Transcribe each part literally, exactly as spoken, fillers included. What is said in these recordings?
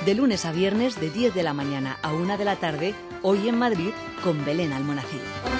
de lunes a viernes de diez de la mañana a una de la tarde, Hoy en Madrid, con Belén Almonacid.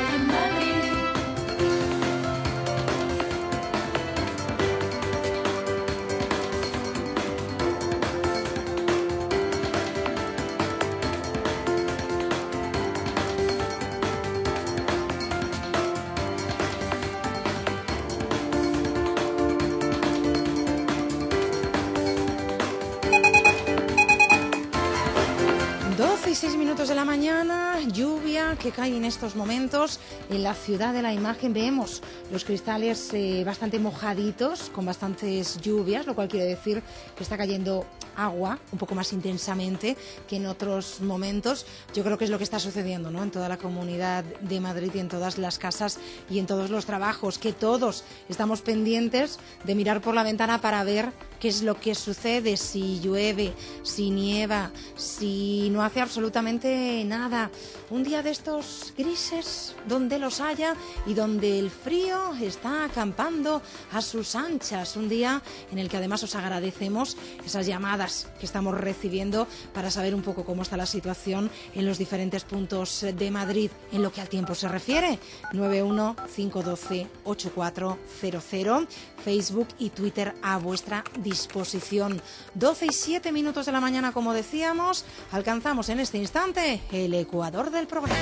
seis minutos de la mañana, lluvia que cae en estos momentos en la ciudad de la imagen. Vemos los cristales eh, bastante mojaditos, con bastantes lluvias, lo cual quiere decir que está cayendo agua un poco más intensamente que en otros momentos. Yo creo que es lo que está sucediendo, ¿no?, en toda la Comunidad de Madrid y en todas las casas y en todos los trabajos, que todos estamos pendientes de mirar por la ventana para ver qué es lo que sucede, si llueve, si nieva, si no hace absolutamente nada. Un día de estos grises, donde los haya y donde el frío está acampando a sus anchas. Un día en el que además os agradecemos esas llamadas que estamos recibiendo para saber un poco cómo está la situación en los diferentes puntos de Madrid en lo que al tiempo se refiere. nueve uno cinco uno dos ocho cuatro cero cero, Facebook y Twitter a vuestra disposición. doce y siete minutos de la mañana, como decíamos, alcanzamos en este instante el ecuador del programa.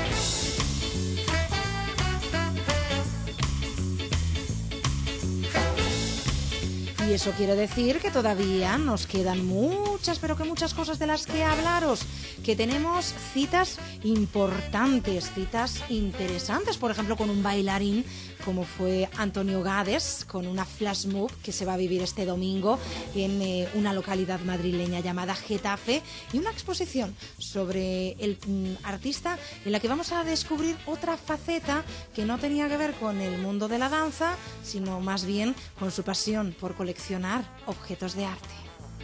Y eso quiere decir que todavía nos quedan muchas, pero que muchas cosas de las que hablaros, que tenemos citas importantes, citas interesantes, por ejemplo, con un bailarín como fue Antonio Gades, con una flash mob que se va a vivir este domingo en eh, una localidad madrileña llamada Getafe, y una exposición sobre el mm, artista en la que vamos a descubrir otra faceta que no tenía que ver con el mundo de la danza, sino más bien con su pasión por coleccionar objetos de arte.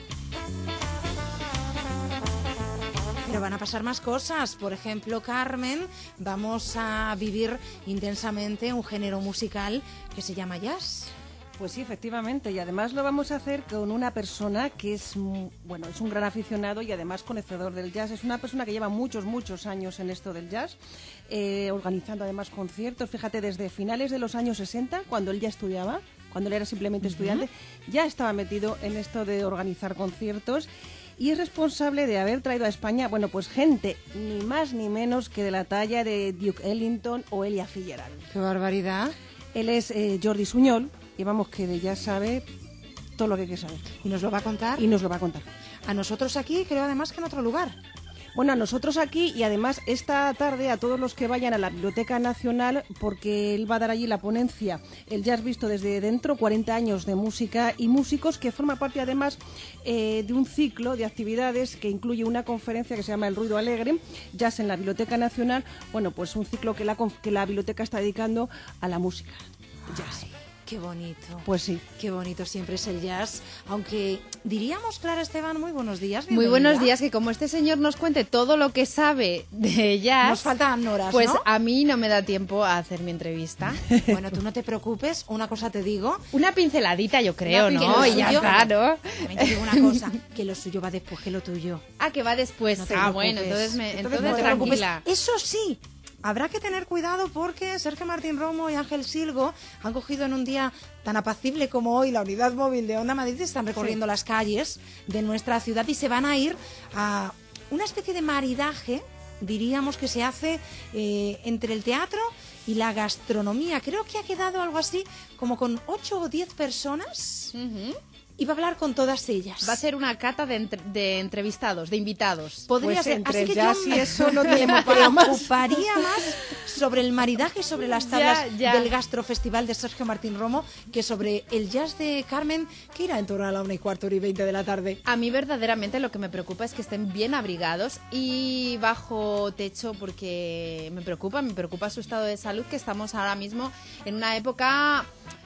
Pero van a pasar más cosas. Por ejemplo, Carmen, vamos a vivir intensamente un género musical que se llama jazz. Pues sí, efectivamente, y además lo vamos a hacer con una persona que es, bueno, es un gran aficionado y además conocedor del jazz. Es una persona que lleva muchos, muchos años en esto del jazz, eh, organizando además conciertos. Fíjate, desde finales de los años sesenta, cuando él ya estudiaba, cuando él era simplemente uh-huh. estudiante, ya estaba metido en esto de organizar conciertos. Y es responsable de haber traído a España, bueno, pues gente ni más ni menos que de la talla de Duke Ellington o Ella Fitzgerald. ¡Qué barbaridad! Él es eh, Jordi Suñol, y vamos, que de ya sabe todo lo que hay que saber. ¿Y nos lo va a contar? Y nos lo va a contar. A nosotros aquí, creo además que en otro lugar. Bueno, a nosotros aquí y además esta tarde a todos los que vayan a la Biblioteca Nacional, porque él va a dar allí la ponencia El jazz visto desde dentro, cuarenta años de música y músicos, que forma parte además eh, de un ciclo de actividades que incluye una conferencia que se llama El ruido alegre, jazz en la Biblioteca Nacional. Bueno, pues un ciclo que la, que la biblioteca está dedicando a la música jazz. Ay, qué bonito. Pues sí. Qué bonito siempre es el jazz. Aunque diríamos, Clara Esteban, muy buenos días. Muy buenos días, que como este señor nos cuente todo lo que sabe de jazz... Nos faltan horas, Pues ¿no? a mí no me da tiempo a hacer mi entrevista. Bueno, tú no te preocupes, una cosa te digo. Una pinceladita, yo creo, Una ¿no? Y ya suyo, está, ¿no? También te digo una cosa, que lo suyo va después que lo tuyo. Ah, que va después. No te ah, preocupes. bueno, entonces, me, entonces, no te preocupes. tranquila. Eso sí, habrá que tener cuidado porque Sergio Martín Romo y Ángel Silgo han cogido en un día tan apacible como hoy la unidad móvil de Onda Madrid, están recorriendo sí. las calles de nuestra ciudad y se van a ir a una especie de maridaje, diríamos, que se hace eh, entre el teatro y la gastronomía. Creo que ha quedado algo así como con ocho o diez personas. Uh-huh. Y va a hablar con todas ellas. Va a ser una cata de, entre, de entrevistados, de invitados. Podría pues ser. Entre Así que jazz yo y eso no me tenemos preocuparía más sobre el maridaje, sobre las tablas ya, ya. del gastrofestival de Sergio Martín Romo, que sobre el jazz de Carmen, que irá en torno a la una y cuarto, hora y veinte de la tarde. A mí verdaderamente lo que me preocupa es que estén bien abrigados y bajo techo, porque me preocupa, me preocupa su estado de salud, que estamos ahora mismo en una época...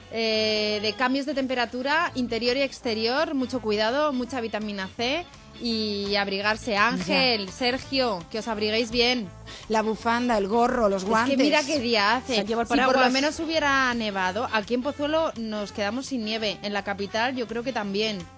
Eh, de cambios de temperatura interior y exterior, mucho cuidado, mucha vitamina C y abrigarse. Ángel, ya. Sergio, que os abriguéis bien. La bufanda, el gorro, los guantes. Es que mira qué día hace. O sea, si por lo menos hubiera nevado, aquí en Pozuelo nos quedamos sin nieve, en la capital yo creo que también.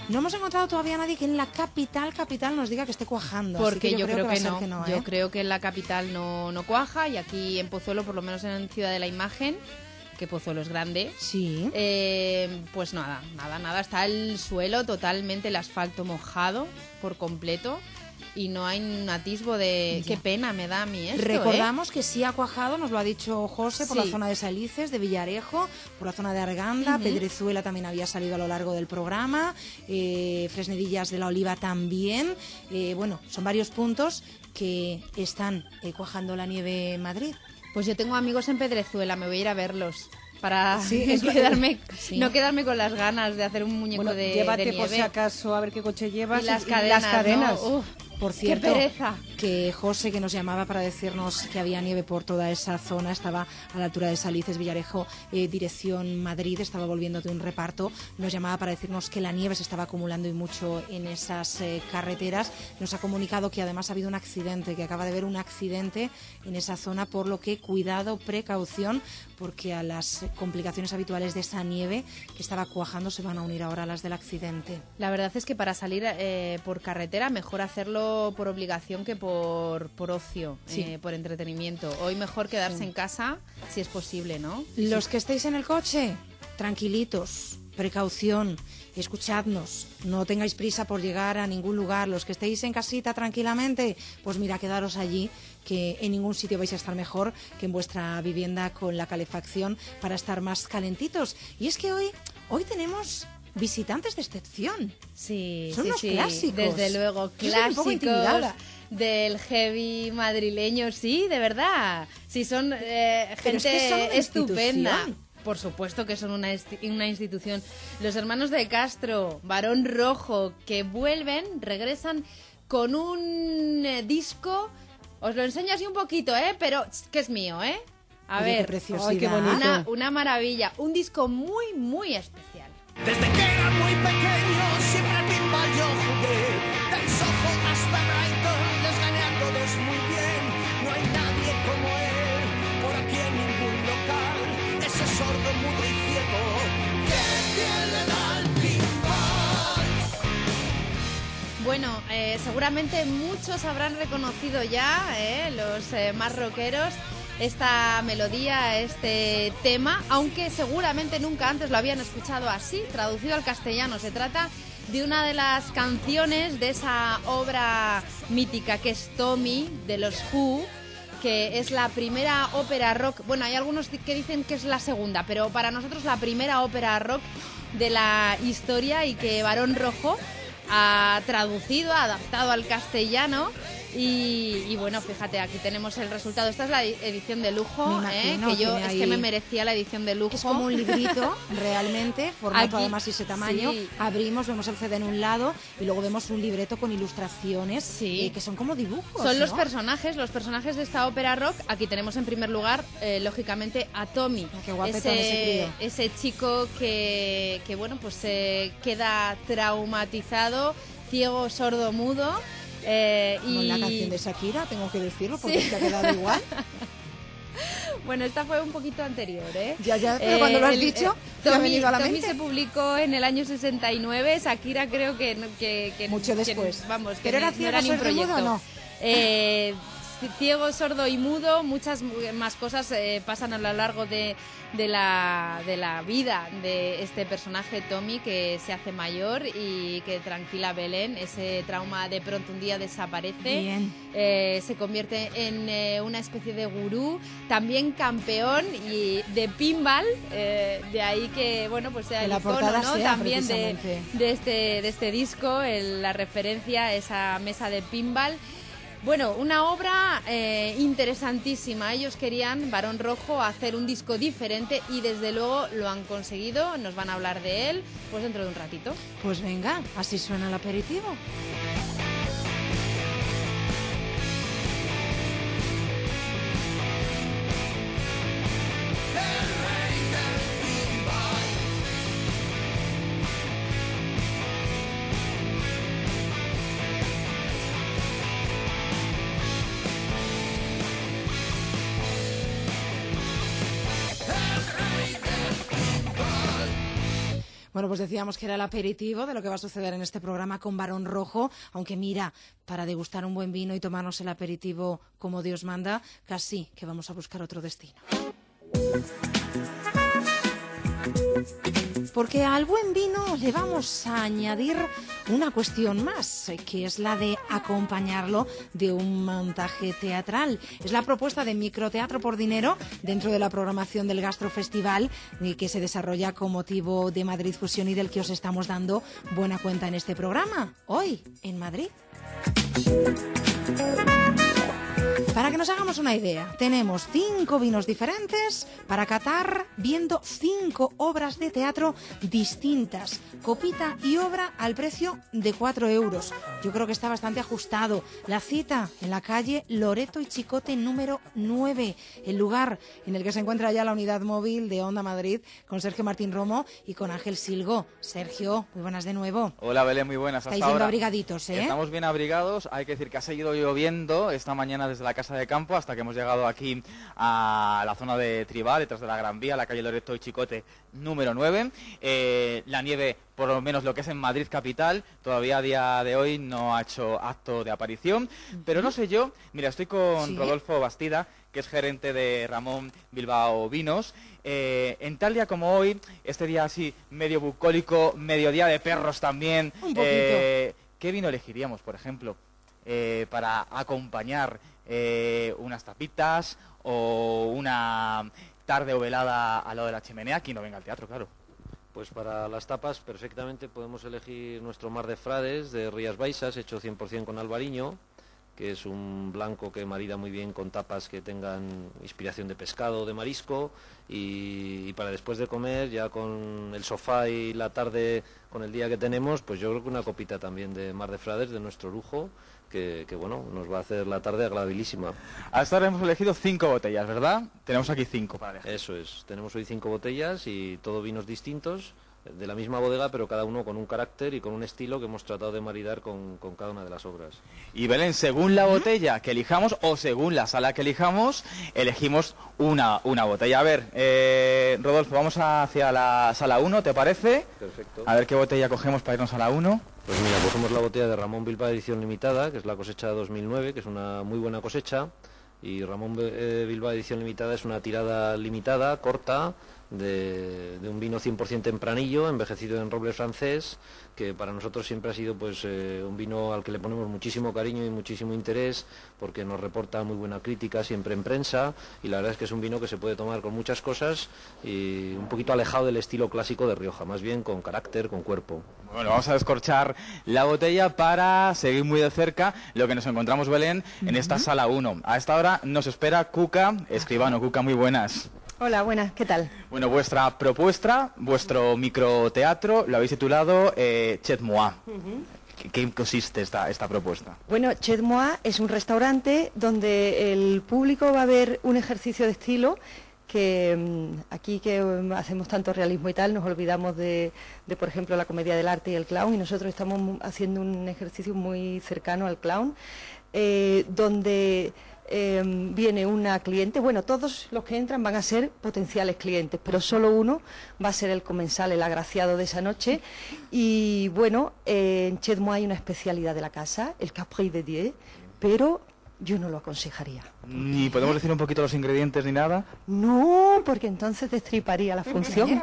No hemos encontrado todavía a nadie que en la capital, capital nos diga que esté cuajando. Porque yo, yo creo, creo, que, que, va a no. ser que no. Yo ¿eh? creo que en la capital no, no cuaja y aquí en Pozuelo, por lo menos en Ciudad de la Imagen, que Pozuelo es grande, Sí. eh, pues nada, nada, nada. Está el suelo totalmente, el asfalto mojado por completo y no hay un atisbo de... Ya. Qué pena me da a mí esto, Recordamos que sí ha cuajado, nos lo ha dicho José, por Sí. la zona de Salices, de Villarejo, por la zona de Arganda, Ujú. Pedrezuela también había salido a lo largo del programa, eh, Fresnedillas de la Oliva también. Eh, bueno, son varios puntos que están eh, cuajando la nieve en Madrid. ¿eh? Pues yo tengo amigos en Pedrezuela, me voy a ir a verlos. Para Sí, es que- quedarme, sí. no quedarme con las ganas de hacer un muñeco Bueno, de, llévate de por si nieve. acaso a ver qué coche llevas Y las y cadenas, las cadenas. ¿no? Uf, Por qué cierto, pereza. que José, que nos llamaba para decirnos que había nieve por toda esa zona, estaba a la altura de Salices, Villarejo, eh, dirección Madrid, estaba volviendo de un reparto, nos llamaba para decirnos que la nieve se estaba acumulando y mucho en esas eh, carreteras. Nos ha comunicado que además ha habido un accidente, que acaba de haber un accidente en esa zona, por lo que cuidado, precaución, porque a las complicaciones habituales de esa nieve que estaba cuajando se van a unir ahora las del accidente. La verdad es que para salir eh, por carretera mejor hacerlo por obligación que por, por ocio, Sí. eh, por entretenimiento. Hoy mejor quedarse en casa si es posible, ¿no? Los que estéis en el coche, tranquilitos, precaución, escuchadnos, no tengáis prisa por llegar a ningún lugar. Los que estéis en casita tranquilamente, pues mira, quedaros allí, que en ningún sitio vais a estar mejor que en vuestra vivienda con la calefacción para estar más calentitos. Y es que hoy, hoy tenemos visitantes de excepción. Sí, Son sí, unos sí, clásicos. desde luego, Yo estoy un poco intimidada. clásicos del heavy madrileño, sí, de verdad. Sí, son eh, Pero es gente que son una estupenda. institución. Por supuesto que son una, esti- una institución. Los hermanos de Castro, Barón Rojo, que vuelven, regresan con un eh, disco. Os lo enseño así un poquito, ¿eh? Pero que es mío, ¿eh? A Oye, qué ver, preciosidad. Ay, qué bonito. una, una maravilla. Un disco muy, muy especial. Desde que era muy pequeño siempre al pinball yo jugué. Del Soho hasta Brighton les gané a todos muy bien. No hay nadie como él por aquí en ningún local. Ese sordo, mudo y ciego que tiene al pinball. Bueno, eh, seguramente muchos habrán reconocido ya, eh, los eh, más rockeros, esta melodía, este tema, aunque seguramente nunca antes lo habían escuchado así, traducido al castellano. Se trata de una de las canciones de esa obra mítica que es Tommy, de los Who, que es la primera ópera rock. Bueno, hay algunos que dicen que es la segunda, pero para nosotros la primera ópera rock de la historia y que Barón Rojo ha traducido, ha adaptado al castellano. Y, y bueno, fíjate, aquí tenemos el resultado. Esta es la edición de lujo, Me ¿eh? imagino, que yo tiene es ahí- que me merecía la edición de lujo. Es como un librito, realmente, formato Aquí, además y ese tamaño. sí. Abrimos, vemos el C D en un lado y luego vemos un libreto con ilustraciones Sí. eh, que son como dibujos. Son los ¿no? personajes, los personajes de esta ópera rock. Aquí tenemos en primer lugar, eh, lógicamente, a Tommy. Qué guapetón ese crío. ese chico que, que bueno, pues se queda traumatizado, ciego, sordo, mudo. eh, Como y en la canción de Shakira, tengo que decirlo, porque te ha quedado igual. Bueno, esta fue un poquito anterior, ¿eh? Ya, ya, pero cuando lo has dicho, te ha Tommy, venido a la Tommy mente. se publicó en el año sesenta y nueve, Shakira creo que... no- que, que- Mucho que- después. vamos, que ¿Pero era no ciego, era ni un sordo y mudo proyecto. o no? Eh, ciego, sordo y mudo, muchas más cosas eh, pasan a lo largo de, de, la, de la vida de este personaje Tommy, que se hace mayor y que tranquila a Belén. Ese trauma de pronto un día desaparece. Bien. Eh, se convierte en eh, una especie de gurú, también campeón y de pinball, eh, de ahí que bueno, pues sea Que el la icono, portada ¿no? sea, También de, precisamente. de este de este disco, el- la referencia a esa mesa de pinball. Bueno, una obra eh, interesantísima. Ellos querían, Barón Rojo, hacer un disco diferente y desde luego lo han conseguido. Nos van a hablar de él pues dentro de un ratito. Pues venga, así suena el aperitivo. Bueno, pues decíamos que era el aperitivo de lo que va a suceder en este programa con Barón Rojo, aunque mira, para degustar un buen vino y tomarnos el aperitivo como Dios manda, casi que vamos a buscar otro destino. Porque al buen vino le vamos a añadir una cuestión más, que es la de acompañarlo de un montaje teatral. Es la propuesta de Microteatro por Dinero dentro de la programación del Gastrofestival, que se desarrolla con motivo de Madrid Fusión y del que os estamos dando buena cuenta en este programa, hoy en Madrid. Para que nos hagamos una idea, tenemos cinco vinos diferentes para catar viendo cinco obras de teatro distintas. Copita y obra al precio de cuatro euros. Yo creo que está bastante ajustado. La cita en la calle Loreto y Chicote número nueve, el lugar en el que se encuentra ya la unidad móvil de Onda Madrid con Sergio Martín Romo y con Ángel Silgo. Sergio, muy buenas de nuevo. Hola Belén, muy buenas. Estáis hasta bien ahora. abrigaditos, ¿eh? Estamos bien abrigados. Hay que decir que ha seguido lloviendo esta mañana desde la casa de campo hasta que hemos llegado aquí a la zona de Tribal, detrás de la Gran Vía, la calle Loreto y Chicote número nueve. Eh, la nieve, por lo menos lo que es en Madrid capital, todavía a día de hoy no ha hecho acto de aparición, pero no sé yo, mira, estoy con ¿Sí? Rodolfo Bastida, que es gerente de Ramón Bilbao Vinos. Eh, en tal día como hoy, este día así medio bucólico, medio día de perros también, Un poquito. eh, ¿qué vino elegiríamos, por ejemplo, eh, para acompañar eh, unas tapitas o una tarde o velada al lado de la chimenea? Quien no venga al teatro, claro. Pues para las tapas perfectamente podemos elegir nuestro Mar de Frades de Rías Baixas, hecho cien por cien con albariño, que es un blanco que marida muy bien con tapas que tengan inspiración de pescado o de marisco, y, y para después de comer, ya con el sofá y la tarde, con el día que tenemos, pues yo creo que una copita también de Mar de Frades, de nuestro lujo, que, que bueno, nos va a hacer la tarde agradabilísima. Hasta ahora hemos elegido cinco botellas, ¿verdad? Tenemos aquí cinco para elegir. Eso es, tenemos hoy cinco botellas y todo vinos distintos, de la misma bodega, pero cada uno con un carácter y con un estilo que hemos tratado de maridar con, con cada una de las obras. Y Belén, según la botella que elijamos o según la sala que elijamos, elegimos una, una botella. A ver, eh, Rodolfo, vamos hacia la sala uno, ¿te parece? Perfecto. A ver qué botella cogemos para irnos a la uno. Pues mira, cogemos la botella de Ramón Bilbao edición limitada, que es la cosecha de dos mil nueve, que es una muy buena cosecha, y Ramón eh, Bilbao edición limitada es una tirada limitada, corta, de, de un vino cien por cien tempranillo, envejecido en roble francés, que para nosotros siempre ha sido pues eh, un vino al que le ponemos muchísimo cariño y muchísimo interés, porque nos reporta muy buena crítica siempre en prensa, y la verdad es que es un vino que se puede tomar con muchas cosas y un poquito alejado del estilo clásico de Rioja, más bien con carácter, con cuerpo. Bueno, vamos a descorchar la botella para seguir muy de cerca lo que nos encontramos, Belén, en esta sala uno. A esta hora nos espera Cuca Escribano. Cuca, muy buenas. Hola, buenas, ¿qué tal? Bueno, vuestra propuesta, vuestro microteatro, lo habéis titulado eh, Chez Moi. ¿Qué, ¿Qué consiste esta, esta propuesta? Bueno, Chez Moi es un restaurante donde el público va a ver un ejercicio de estilo que mmm, aquí que um, hacemos tanto realismo y tal, nos olvidamos de, de, por ejemplo, la comedia del arte y el clown, y nosotros estamos haciendo un ejercicio muy cercano al clown, eh, donde Eh, viene una cliente, bueno, todos los que entran van a ser potenciales clientes, pero solo uno va a ser el comensal, el agraciado de esa noche. Y bueno, eh, en Chez Moi hay una especialidad de la casa, el Capri de Dieu, pero yo no lo aconsejaría. ¿Ni podemos decir un poquito los ingredientes ni nada? No, porque entonces destriparía la función.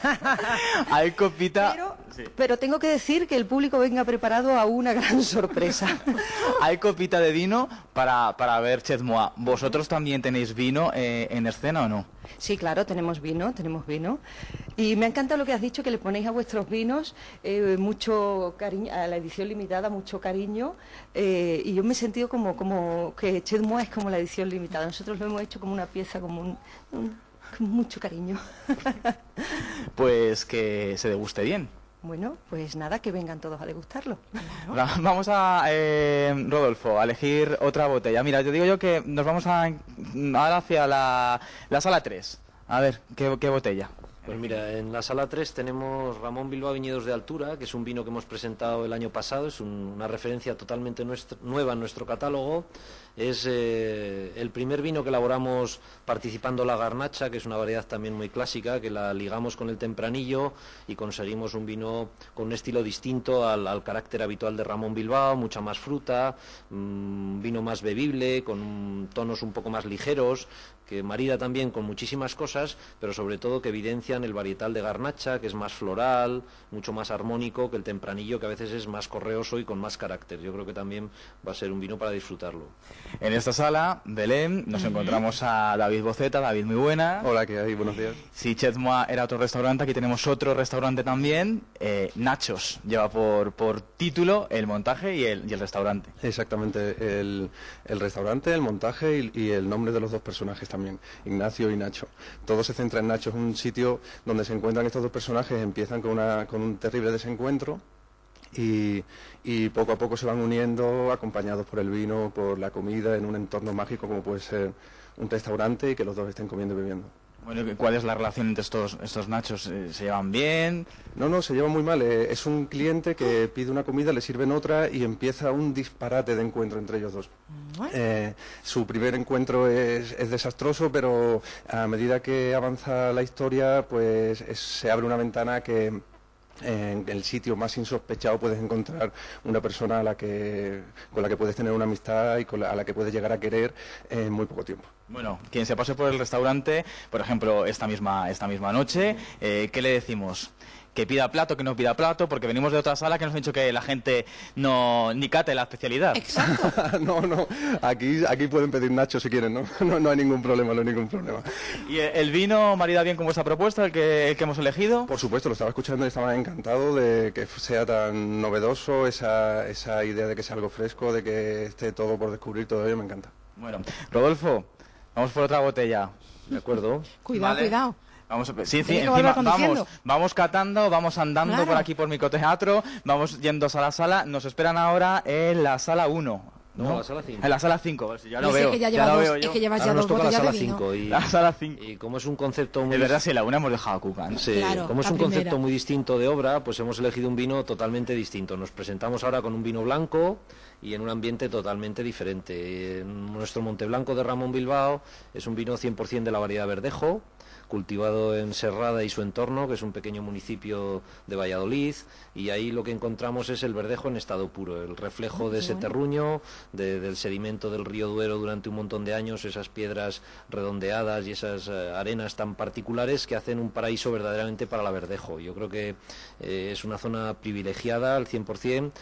Hay copita... Pero, sí. pero tengo que decir que el público venga preparado a una gran sorpresa. Hay copita de vino para, para ver Chez Moi. ¿Vosotros también tenéis vino eh, en escena o no? Sí, claro, tenemos vino, tenemos vino. Y me encanta lo que has dicho, que le ponéis a vuestros vinos eh, mucho cariño, a la edición limitada, mucho cariño. Eh, y yo me he sentido como, como que Chez Moi es como la edición limitada. Nosotros lo hemos hecho como una pieza, como un, un, con mucho cariño. Pues que se deguste bien. Bueno, pues nada, que vengan todos a degustarlo. Va- Vamos a, eh, Rodolfo, a elegir otra botella. Mira, te digo yo que nos vamos a, ahora hacia la, la sala tres. A ver, ¿qué, qué botella? Pues mira, en la sala tres tenemos Ramón Bilbao Viñedos de Altura, que es un vino que hemos presentado el año pasado, es un, una referencia totalmente nuestra, nueva en nuestro catálogo. Es eh, el primer vino que elaboramos participando la garnacha, que es una variedad también muy clásica, que la ligamos con el tempranillo y conseguimos un vino con un estilo distinto al, al carácter habitual de Ramón Bilbao, mucha más fruta, un vino más bebible, con tonos un poco más ligeros, que marida también con muchísimas cosas, pero sobre todo que evidencian el varietal de garnacha, que es más floral, mucho más armónico que el tempranillo, que a veces es más correoso y con más carácter. Yo creo que también va a ser un vino para disfrutarlo. En esta sala, Belén, nos uh-huh. encontramos a David Boceta. David, muy buena. Hola, ¿qué hay? Buenos días. Si Chez Moi era otro restaurante, aquí tenemos otro restaurante también, eh, Nachos. Lleva por, por título el montaje y el, y el restaurante. Exactamente, el, el restaurante, el montaje y, y el nombre de los dos personajes también, Ignacio y Nacho. Todo se centra en Nacho, es un sitio donde se encuentran estos dos personajes, empiezan con, una, con un terrible desencuentro y, y poco a poco se van uniendo, acompañados por el vino, por la comida, en un entorno mágico como puede ser un restaurante y que los dos estén comiendo y bebiendo. Bueno, ¿cuál es la relación entre estos, estos nachos? ¿Se llevan bien? No, no, se llevan muy mal. Eh, es un cliente que pide una comida, le sirven otra y empieza un disparate de encuentro entre ellos dos. Eh, su primer encuentro es, es desastroso, pero a medida que avanza la historia, pues es, se abre una ventana que en el sitio más insospechado puedes encontrar una persona a la que, con la que puedes tener una amistad y con la, a la que puedes llegar a querer en muy poco tiempo. Bueno, quien se pase por el restaurante, por ejemplo, esta misma, esta misma noche, eh, ¿qué le decimos? Que pida plato, que no pida plato, porque venimos de otra sala que nos han dicho que la gente no ni cate la especialidad. Exacto. no, no, aquí, aquí pueden pedir nachos si quieren, ¿no? No, no hay ningún problema, no hay ningún problema. ¿Y el vino marida bien con vuestra propuesta, el que, el que hemos elegido? Por supuesto, lo estaba escuchando y estaba encantado de que sea tan novedoso, esa, esa idea de que sea algo fresco, de que esté todo por descubrir, todavía me encanta. Bueno, Rodolfo, vamos por otra botella. De acuerdo. Cuidado, ¿Vale? cuidado. Vamos a, sí, sí, encima, vamos, vamos catando, vamos andando Claro. por aquí por Micoteatro, vamos yendo a la sala, nos esperan ahora en la sala uno. No, ¿no? la sala cinco. En la sala cinco, ya lo Yo sé veo, que ya ya lleva lo dos- veo es yo. que llevas Ahora ya nos dos toca la botellas sala de vino. cinco y, La sala cinco. y como es un concepto muy De verdad, sí, la una hemos dejado a Cuca, ¿no? Sí, Claro, como es la un primera. concepto muy distinto de obra, pues hemos elegido un vino totalmente distinto. Nos presentamos ahora con un vino blanco y en un ambiente totalmente diferente. Nuestro Monteblanco de Ramón Bilbao es un vino cien por ciento de la variedad Verdejo, cultivado en Serrada y su entorno, que es un pequeño municipio de Valladolid, y ahí lo que encontramos es el verdejo en estado puro, el reflejo de ese terruño, de, del sedimento del río Duero durante un montón de años, esas piedras redondeadas y esas eh, arenas tan particulares que hacen un paraíso verdaderamente para la verdejo. Yo creo que eh, es una zona privilegiada al cien por ciento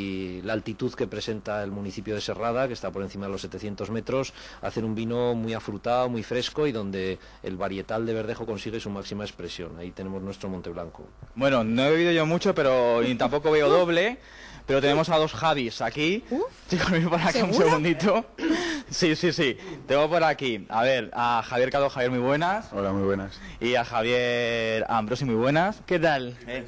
y la altitud que presenta el municipio de Serrada, que está por encima de los setecientos metros, hacen un vino muy afrutado, muy fresco y donde el varietal de verdejo consigue su máxima expresión. Ahí tenemos nuestro Monteblanco. Bueno, no he bebido yo mucho, pero y tampoco veo doble, pero tenemos a dos Javis aquí. Chicos, ven por acá un ¿Seguro? segundito. Sí, sí, sí. Tengo por aquí, a ver, a Javier Cado. Javier, muy buenas. Hola, muy buenas. Y a Javier Ambrosi, muy buenas. ¿Qué tal? ¿Eh?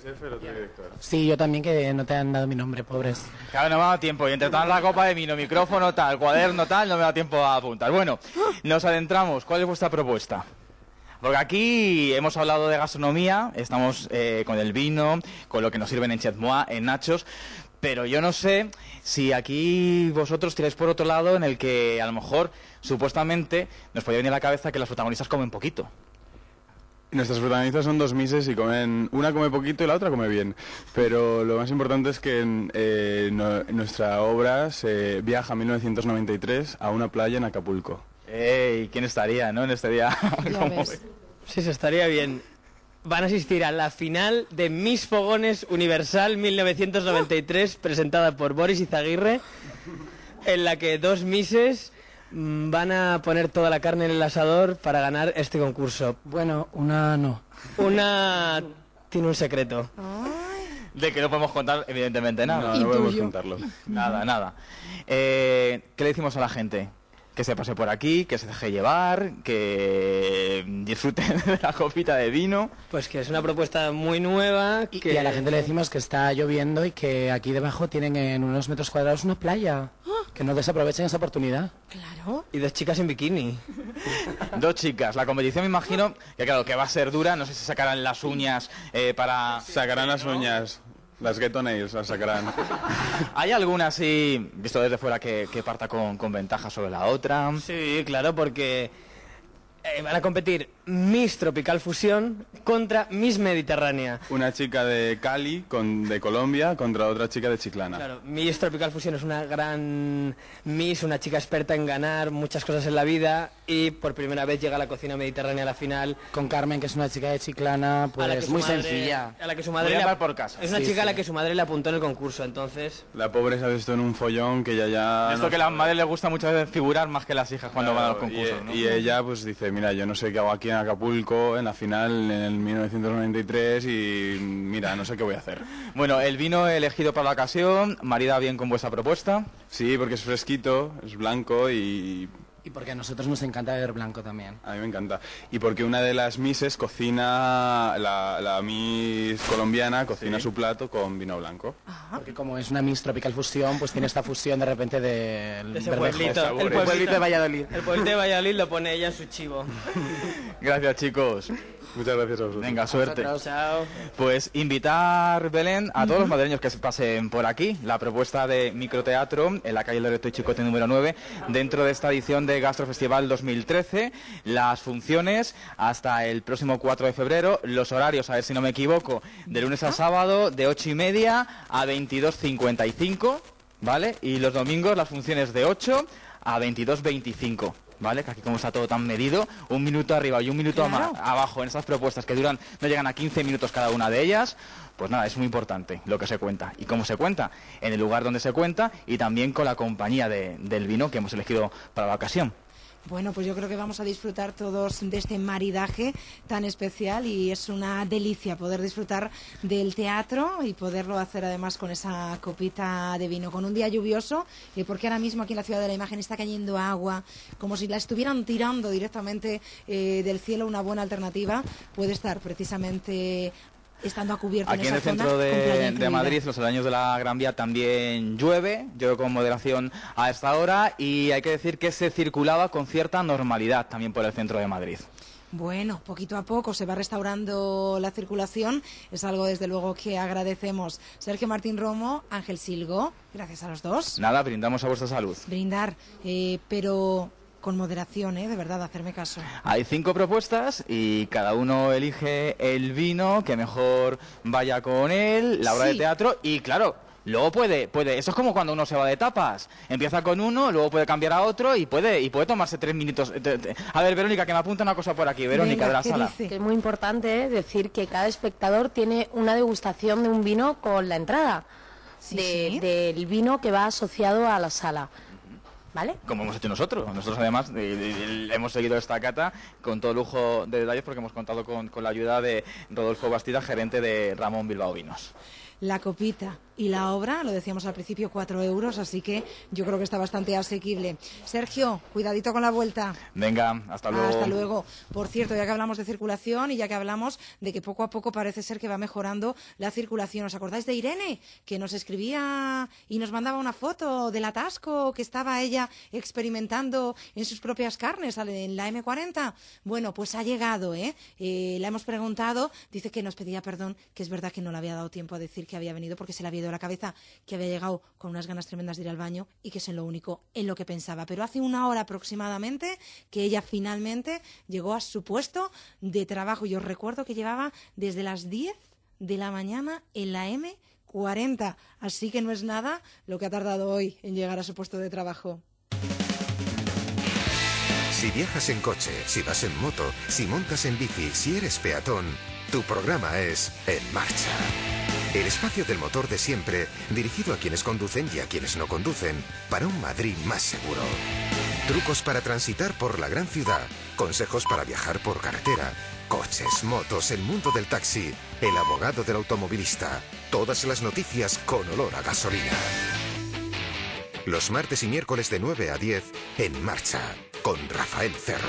Sí, yo también, que no te han dado mi nombre, pobres. Claro, no me ha dado tiempo. Y entre todas la copa de vino, micrófono, tal, cuaderno, tal, no me da tiempo a apuntar. Bueno, nos adentramos. ¿Cuál es vuestra propuesta? Porque aquí hemos hablado de gastronomía, estamos eh, con el vino, con lo que nos sirven en Chez Moi, en Nachos, pero yo no sé si aquí vosotros tiráis por otro lado en el que a lo mejor, supuestamente, nos podría venir a la cabeza que los protagonistas comen poquito. Nuestras protagonistas son dos mises y comen, una come poquito y la otra come bien, pero lo más importante es que en, eh, no- nuestra obra se viaja a mil novecientos noventa y tres a una playa en Acapulco. Ey, ¿quién estaría, no, en este día? Ya Como- ves. Sí, eso estaría bien. Van a asistir a la final de Miss Fogones Universal mil novecientos noventa y tres, presentada por Boris Izaguirre, en la que dos misses mm, van a poner toda la carne en el asador para ganar este concurso. Bueno, una no. Una tiene un secreto. De que no podemos contar, evidentemente, nada. No, no podemos Intuyo. contarlo. Nada, nada. Eh, ¿Qué le decimos a la gente? Que se pase por aquí, que se deje llevar, que disfruten de la copita de vino. Pues que es una propuesta muy nueva. Y, que y a la gente le decimos que está lloviendo y que aquí debajo tienen en unos metros cuadrados una playa. Que no desaprovechen esa oportunidad. Claro. Y dos chicas en bikini. Dos chicas. La competición me imagino que claro, que va a ser dura. No sé si sacarán las uñas eh, para... Sacarán las uñas. Las Ghetto Nails las sacarán. ¿Hay alguna así, visto desde fuera, que, que parta con, con ventaja sobre la otra? Sí, claro, porque eh, van a competir Miss Tropical Fusión contra Miss Mediterránea. Una chica de Cali, con, de Colombia, contra otra chica de Chiclana. Claro, Miss Tropical Fusión es una gran Miss, una chica experta en ganar muchas cosas en la vida y por primera vez llega a la cocina mediterránea a la final. Con Carmen, que es una chica de Chiclana, pues muy madre, sencilla. A la que su madre Voy a le, hablar por casa. Es una Sí, chica sí. a la que su madre le apuntó en el concurso, entonces... La pobre se ha visto en un follón que ya ya... Esto no que a las sabe. madres les gusta muchas veces figurar más que las hijas cuando Claro, van a los concursos, y, ¿no? y ella pues dice, mira, yo no sé qué hago aquí en Acapulco en la final en el mil novecientos noventa y tres y mira, no sé qué voy a hacer. Bueno, el vino elegido para la ocasión, marida bien con vuestra propuesta. Sí, porque es fresquito, es blanco y Y porque a nosotros nos encanta beber blanco también. a mí me encanta. Y porque una de las misses cocina, la, la miss colombiana cocina Sí. su plato con vino blanco. Porque como es una Miss Tropical Fusión, pues tiene esta fusión de repente del De ese verdejo. pueblito, el sabores. pueblito, pueblito de Valladolid. El pueblito de Valladolid lo pone ella en su chivo. Gracias, chicos. Muchas gracias a vosotros. Venga, suerte. Chao. Pues invitar, Belén, a todos los madrileños que se pasen por aquí. La propuesta de microteatro en la calle Loreto y Chicote número nueve, dentro de esta edición de Gastrofestival dos mil trece. Las funciones hasta el próximo cuatro de febrero. Los horarios, a ver si no me equivoco, de lunes a sábado, de ocho y media a veintidós cincuenta y cinco, ¿vale? Y los domingos las funciones de ocho a veintidós veinticinco. ¿Vale? Que aquí como está todo tan medido, un minuto arriba y un minuto Claro. ama- abajo en estas propuestas que duran, no llegan a quince minutos cada una de ellas, pues nada, es muy importante lo que se cuenta. ¿Y cómo se cuenta? En el lugar donde se cuenta y también con la compañía de- del vino que hemos elegido para la ocasión. Bueno, pues yo creo que vamos a disfrutar todos de este maridaje tan especial y es una delicia poder disfrutar del teatro y poderlo hacer además con esa copita de vino, con un día lluvioso, eh, porque ahora mismo aquí en la Ciudad de la Imagen está cayendo agua, como si la estuvieran tirando directamente eh, del cielo. Una buena alternativa puede estar precisamente estando a cubierto Aquí en esa el zona, centro con playa de, de incluida. Madrid, los aledaños de la Gran Vía, también llueve, llueve con moderación a esta hora y hay que decir que se circulaba con cierta normalidad también por el centro de Madrid. Bueno, poquito a poco se va restaurando la circulación, es algo desde luego que agradecemos. Sergio Martín Romo, Ángel Silgo, gracias a los dos. Nada, brindamos a vuestra salud. Brindar, eh, pero con moderación, ¿eh? De verdad, hacerme caso. Hay cinco propuestas y cada uno elige el vino que mejor vaya con él, la obra Sí. de teatro y claro, luego puede, puede, eso es como cuando uno se va de tapas, empieza con uno, luego puede cambiar a otro y puede y puede tomarse tres minutos. A ver, Verónica, que me apunta una cosa por aquí, Verónica Venga, de la ¿qué sala. dice? Que es muy importante decir que cada espectador tiene una degustación de un vino con la entrada Sí, de- sí. del vino que va asociado a la sala. ¿Vale? Como hemos hecho nosotros. Nosotros además eh, eh, hemos seguido esta cata con todo lujo de detalles porque hemos contado con, con la ayuda de Rodolfo Bastida, gerente de Ramón Bilbao Vinos. La copita y la obra, lo decíamos al principio, cuatro euros, así que yo creo que está bastante asequible. Sergio, cuidadito con la vuelta. Venga, hasta luego. Hasta luego. Por cierto, ya que hablamos de circulación y ya que hablamos de que poco a poco parece ser que va mejorando la circulación, ¿os acordáis de Irene? Que nos escribía y nos mandaba una foto del atasco que estaba ella experimentando en sus propias carnes en la eme cuarenta. Bueno, pues ha llegado, ¿eh? Eh, la hemos preguntado, dice que nos pedía perdón, que es verdad que no le había dado tiempo a decir que había venido porque se le había ido la cabeza, que había llegado con unas ganas tremendas de ir al baño y que es en lo único en lo que pensaba. Pero hace una hora aproximadamente que ella finalmente llegó a su puesto de trabajo. Y os recuerdo que llevaba desde las diez de la mañana en la eme cuarenta. Así que no es nada lo que ha tardado hoy en llegar a su puesto de trabajo. Si viajas en coche, si vas en moto, si montas en bici, si eres peatón, tu programa es En Marcha. El espacio del motor de siempre, dirigido a quienes conducen y a quienes no conducen, para un Madrid más seguro. Trucos para transitar por la gran ciudad, consejos para viajar por carretera, coches, motos, el mundo del taxi, el abogado del automovilista, todas las noticias con olor a gasolina. Los martes y miércoles de nueve a diez, En Marcha, con Rafael Cerro.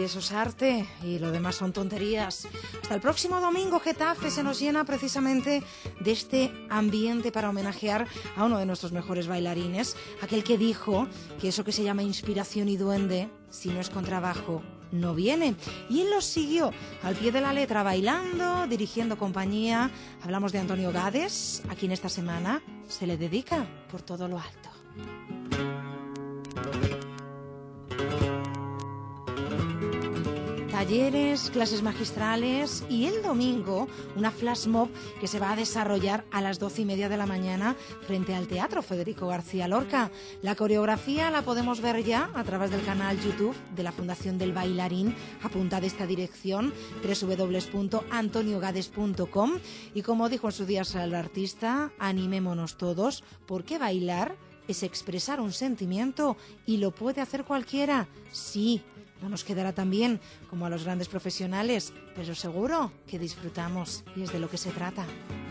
eso es arte y lo demás son tonterías. Hasta el próximo domingo, Getafe se nos llena precisamente de este ambiente para homenajear a uno de nuestros mejores bailarines, aquel que dijo que eso que se llama inspiración y duende, si no es con trabajo, no viene. Y él lo siguió al pie de la letra, bailando, dirigiendo compañía. Hablamos de Antonio Gades, a quien esta semana se le dedica por todo lo alto. Talleres, clases magistrales y el domingo una flash mob que se va a desarrollar a las doce y media de la mañana frente al Teatro Federico García Lorca. La coreografía la podemos ver ya a través del canal YouTube de la Fundación del Bailarín. Apunta de esta dirección doble u doble u doble u punto antonio gades punto com y como dijo en su día el artista, animémonos todos porque bailar es expresar un sentimiento y lo puede hacer cualquiera. Sí, no nos quedará tan bien como a los grandes profesionales, pero seguro que disfrutamos y es de lo que se trata.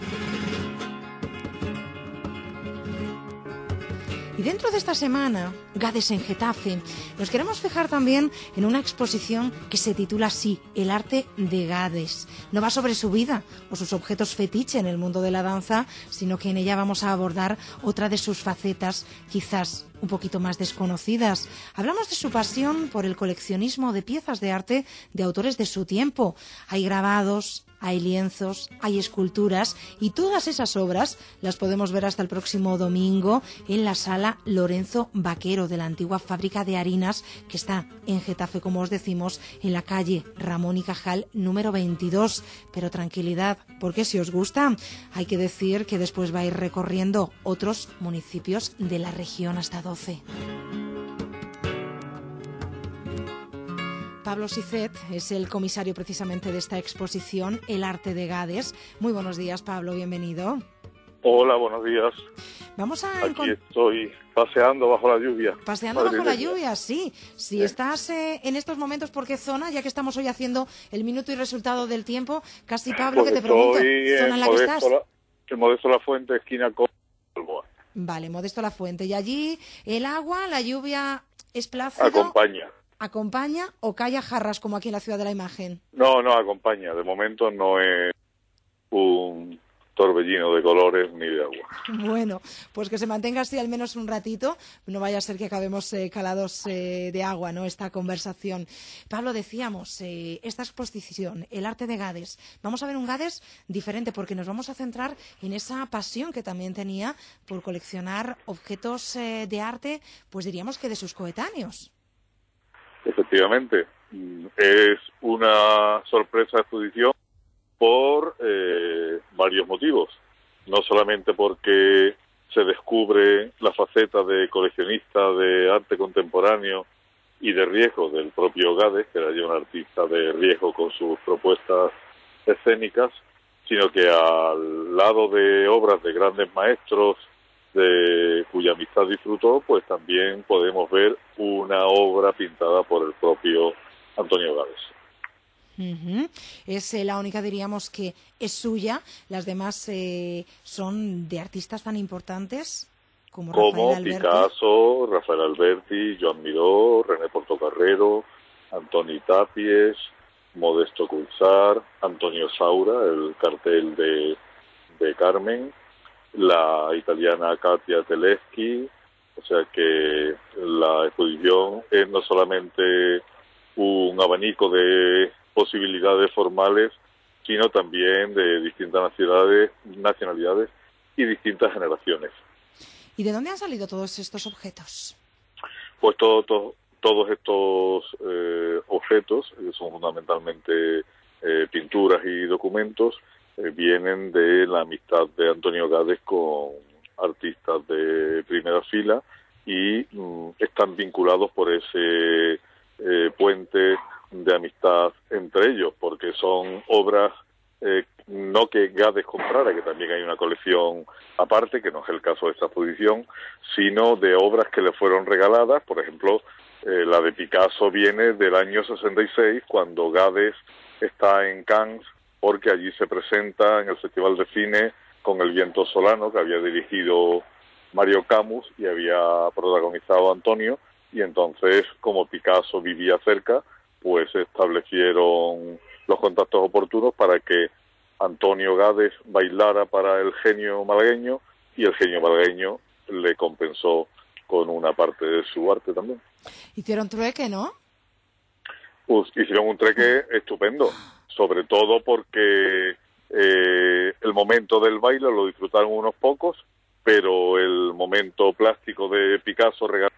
Y dentro de esta semana, Gades en Getafe, nos queremos fijar también en una exposición que se titula así, El arte de Gades. No va sobre su vida o sus objetos fetiche en el mundo de la danza, sino que en ella vamos a abordar otra de sus facetas, quizás un poquito más desconocidas. Hablamos de su pasión por el coleccionismo de piezas de arte de autores de su tiempo. Hay grabados, hay lienzos, hay esculturas y todas esas obras las podemos ver hasta el próximo domingo en la sala Lorenzo Vaquero de la antigua fábrica de harinas que está en Getafe, como os decimos, en la calle Ramón y Cajal número veintidós. Pero tranquilidad, porque si os gusta, hay que decir que después va a ir recorriendo otros municipios de la región hasta doce. Pablo Sicet es el comisario precisamente de esta exposición, El arte de Gades. Muy buenos días, Pablo, bienvenido. Hola, buenos días. Vamos a Aquí encont- estoy paseando bajo la lluvia. Paseando bajo la Madrileña. lluvia, sí. Si estás eh, en estos momentos, ¿por qué zona? Ya que estamos hoy haciendo el minuto y resultado del tiempo, casi Pablo, Pues que te pregunto, estoy ¿zona en la que Modesto estás? la, en Modesto La Fuente, esquina con Balboa. Vale, Modesto La Fuente. Y allí el agua, la lluvia es plácido, Acompaña. acompaña o cae a jarras como aquí en la Ciudad de la Imagen. No, no, acompaña. De momento no es un torbellino de colores ni de agua. Bueno, pues que se mantenga así al menos un ratito, no vaya a ser que acabemos eh, calados eh, de agua, ¿no? Esta conversación. Pablo, decíamos, eh, esta exposición, El arte de Gades, vamos a ver un Gades diferente porque nos vamos a centrar en esa pasión que también tenía por coleccionar objetos eh, de arte, pues diríamos que de sus coetáneos. Efectivamente, mm, es una sorpresa exposición por eh, varios motivos. No solamente porque se descubre la faceta de coleccionista de arte contemporáneo y de riesgo del propio Gades, que era ya un artista de riesgo con sus propuestas escénicas, sino que al lado de obras de grandes maestros de cuya amistad disfrutó, pues también podemos ver una obra pintada por el propio Antonio Gades. Uh-huh. Es eh, la única, diríamos, que es suya. Las demás eh, son de artistas tan importantes como, Como Rafael Alberti. Picasso, Rafael Alberti, Joan Miró, René Portocarrero, Antoni Tapies, Modesto Cuixart, Antonio Saura, el cartel de, de Carmen, la italiana Katia Teleschi. O sea que la exposición es no solamente un abanico de posibilidades formales, sino también de distintas nacionalidades, nacionalidades y distintas generaciones. ¿Y de dónde han salido todos estos objetos? Pues todo, todo, todos estos eh, objetos, que son fundamentalmente eh, pinturas y documentos, eh, vienen de la amistad de Antonio Gades con artistas de primera fila y mm, están vinculados por ese eh, puente de amistad entre ellos, porque son obras eh, no que Gades comprara, que también hay una colección aparte, que no es el caso de esta exposición, sino de obras que le fueron regaladas. Por ejemplo, eh, la de Picasso viene del año sesenta y seis, cuando Gades está en Cannes, porque allí se presenta en el Festival de Cine con El viento solano, que había dirigido Mario Camus y había protagonizado Antonio, y entonces, como Picasso vivía cerca, pues se establecieron los contactos oportunos para que Antonio Gades bailara para el genio malagueño y el genio malagueño le compensó con una parte de su arte también. Hicieron trueque, ¿no? Pues hicieron un trueque estupendo, sobre todo porque eh, el momento del baile lo disfrutaron unos pocos, pero el momento plástico de Picasso, regaló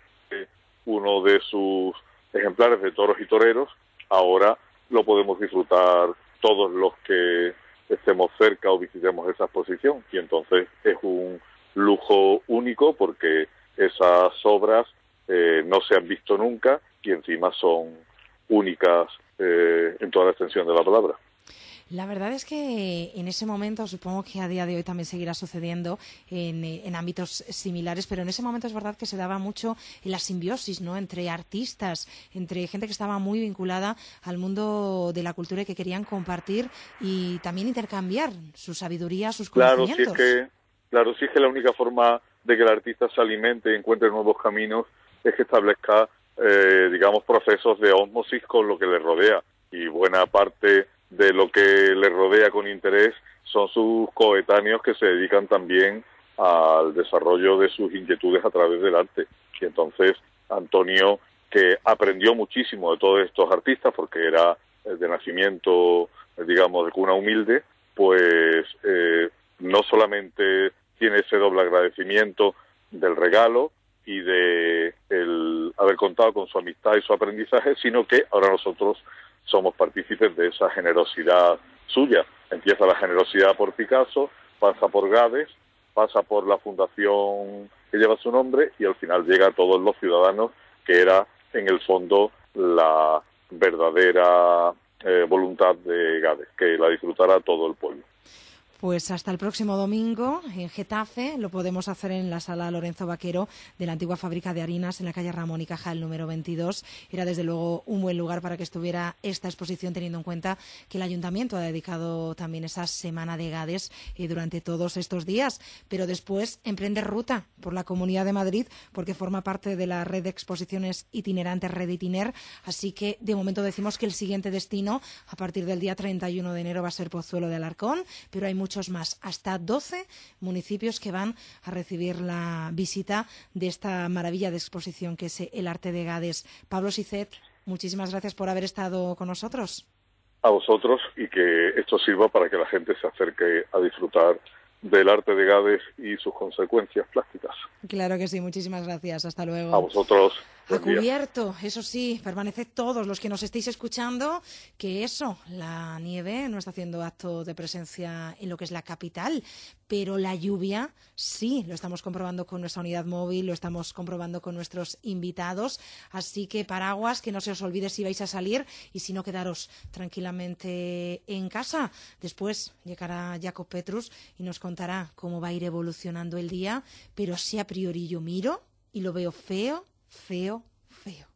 uno de sus ejemplares de toros y toreros, ahora lo podemos disfrutar todos los que estemos cerca o visitemos esa exposición, y entonces es un lujo único porque esas obras eh, no se han visto nunca y encima son únicas eh, en toda la extensión de la palabra. La verdad es que en ese momento, supongo que a día de hoy también seguirá sucediendo en, en ámbitos similares, pero en ese momento es verdad que se daba mucho en la simbiosis, ¿no?, entre artistas, entre gente que estaba muy vinculada al mundo de la cultura y que querían compartir y también intercambiar su sabiduría, sus conocimientos. Claro, si es que, claro, si es que la única forma de que el artista se alimente y encuentre nuevos caminos es que establezca, eh, digamos, procesos de ósmosis con lo que le rodea, y buena parte de lo que le rodea con interés son sus coetáneos que se dedican también al desarrollo de sus inquietudes a través del arte. Y entonces Antonio, que aprendió muchísimo de todos estos artistas porque era de nacimiento, digamos, de cuna humilde, pues eh, no solamente tiene ese doble agradecimiento del regalo y de el haber contado con su amistad y su aprendizaje, sino que ahora nosotros somos partícipes de esa generosidad suya. Empieza la generosidad por Picasso, pasa por Gades, pasa por la fundación que lleva su nombre y al final llega a todos los ciudadanos, que era en el fondo la verdadera eh, voluntad de Gades, que la disfrutara todo el pueblo. Pues hasta el próximo domingo en Getafe, lo podemos hacer en la sala Lorenzo Vaquero de la antigua fábrica de harinas en la calle Ramón y Cajal número veintidós. Era desde luego un buen lugar para que estuviera esta exposición, teniendo en cuenta que el Ayuntamiento ha dedicado también esa Semana de Gades eh, durante todos estos días. Pero después emprende ruta por la Comunidad de Madrid porque forma parte de la red de exposiciones itinerantes Red Itiner. Así que de momento decimos que el siguiente destino a partir del día treinta y uno de enero va a ser Pozuelo de Alarcón, pero hay muchos más, hasta doce municipios que van a recibir la visita de esta maravilla de exposición que es el arte de Gades. Pablo Sicet, muchísimas gracias por haber estado con nosotros. A vosotros, y que esto sirva para que la gente se acerque a disfrutar del arte de Gades y sus consecuencias plásticas. Claro que sí, muchísimas gracias, hasta luego. A vosotros. A cubierto, eso sí, permaneced todos los que nos estéis escuchando, que eso, la nieve no está haciendo acto de presencia en lo que es la capital, pero la lluvia sí, lo estamos comprobando con nuestra unidad móvil, lo estamos comprobando con nuestros invitados, así que paraguas, que no se os olvide si vais a salir, y si no, quedaros tranquilamente en casa. Después llegará Jacob Petrus y nos contará cómo va a ir evolucionando el día, pero si a priori yo miro y lo veo feo, feo, feo.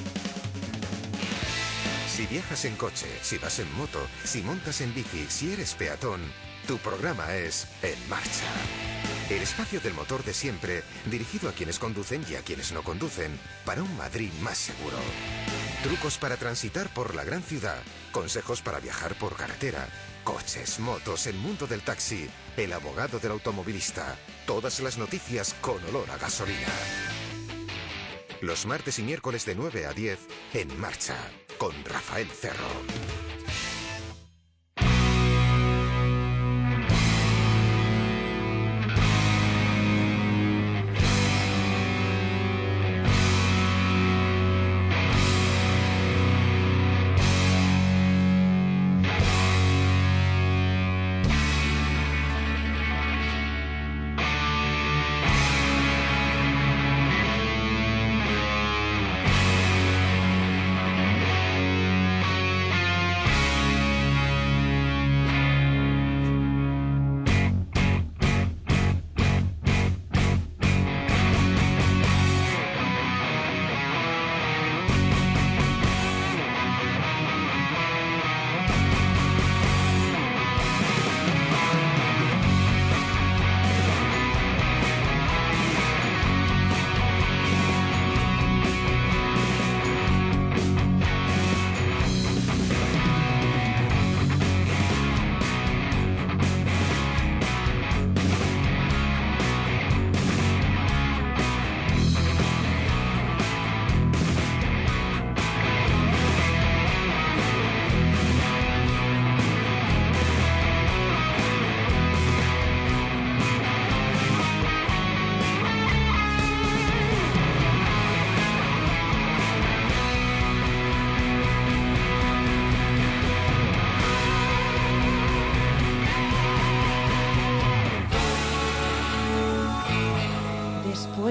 Si viajas en coche, si vas en moto, si montas en bici, si eres peatón, tu programa es En Marcha. El espacio del motor de siempre, dirigido a quienes conducen y a quienes no conducen, para un Madrid más seguro. Trucos para transitar por la gran ciudad, consejos para viajar por carretera, coches, motos, el mundo del taxi, el abogado del automovilista, todas las noticias con olor a gasolina. Los martes y miércoles de nueve a diez, En Marcha, con Rafael Cerro.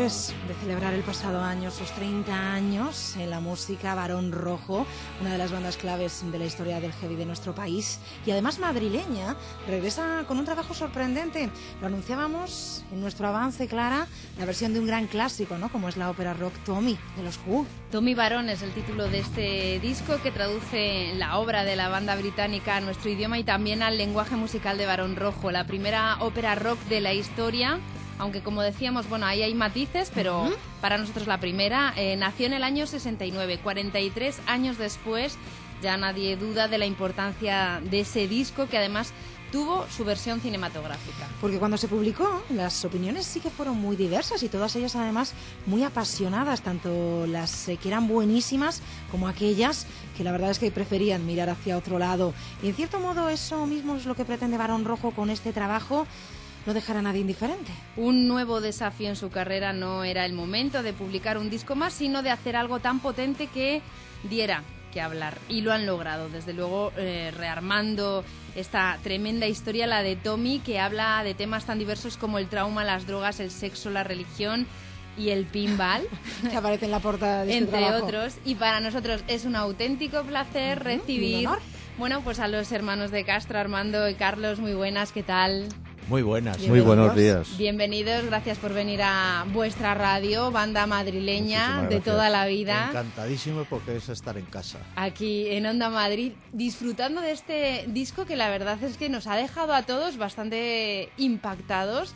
después de celebrar el pasado año sus treinta años en la música, Barón Rojo, una de las bandas claves de la historia del heavy de nuestro país y además madrileña, regresa con un trabajo sorprendente. Lo anunciábamos en nuestro avance, Clara, la versión de un gran clásico, ¿no? Como es la ópera rock Tommy, de los Who. Tommy Barón es el título de este disco que traduce la obra de la banda británica a nuestro idioma y también al lenguaje musical de Barón Rojo, la primera ópera rock de la historia. Aunque como decíamos, bueno, ahí hay matices, pero uh-huh. para nosotros la primera eh, nació en el año sesenta y nueve, cuarenta y tres años después. Ya nadie duda de la importancia de ese disco, que además tuvo su versión cinematográfica. Porque cuando se publicó, las opiniones sí que fueron muy diversas y todas ellas además muy apasionadas, tanto las eh, que eran buenísimas como aquellas que la verdad es que preferían mirar hacia otro lado. Y en cierto modo eso mismo es lo que pretende Barón Rojo con este trabajo. No dejar a nadie indiferente. Un nuevo desafío en su carrera. No era el momento de publicar un disco más, sino de hacer algo tan potente que diera que hablar. Y lo han logrado, desde luego, eh, rearmando esta tremenda historia, la de Tommy, que habla de temas tan diversos como el trauma, las drogas, el sexo, la religión y el pinball, que aparece en la portada de este entre trabajo. otros. Y para nosotros es un auténtico placer uh-huh, recibir, bueno, pues a los hermanos de Castro, Armando y Carlos. Muy buenas, ¿qué tal? Muy buenas. Muy buenos días. Bienvenidos, gracias por venir a vuestra radio, banda madrileña de toda la vida. Encantadísimo porque es estar en casa. Aquí en Onda Madrid, disfrutando de este disco que la verdad es que nos ha dejado a todos bastante impactados,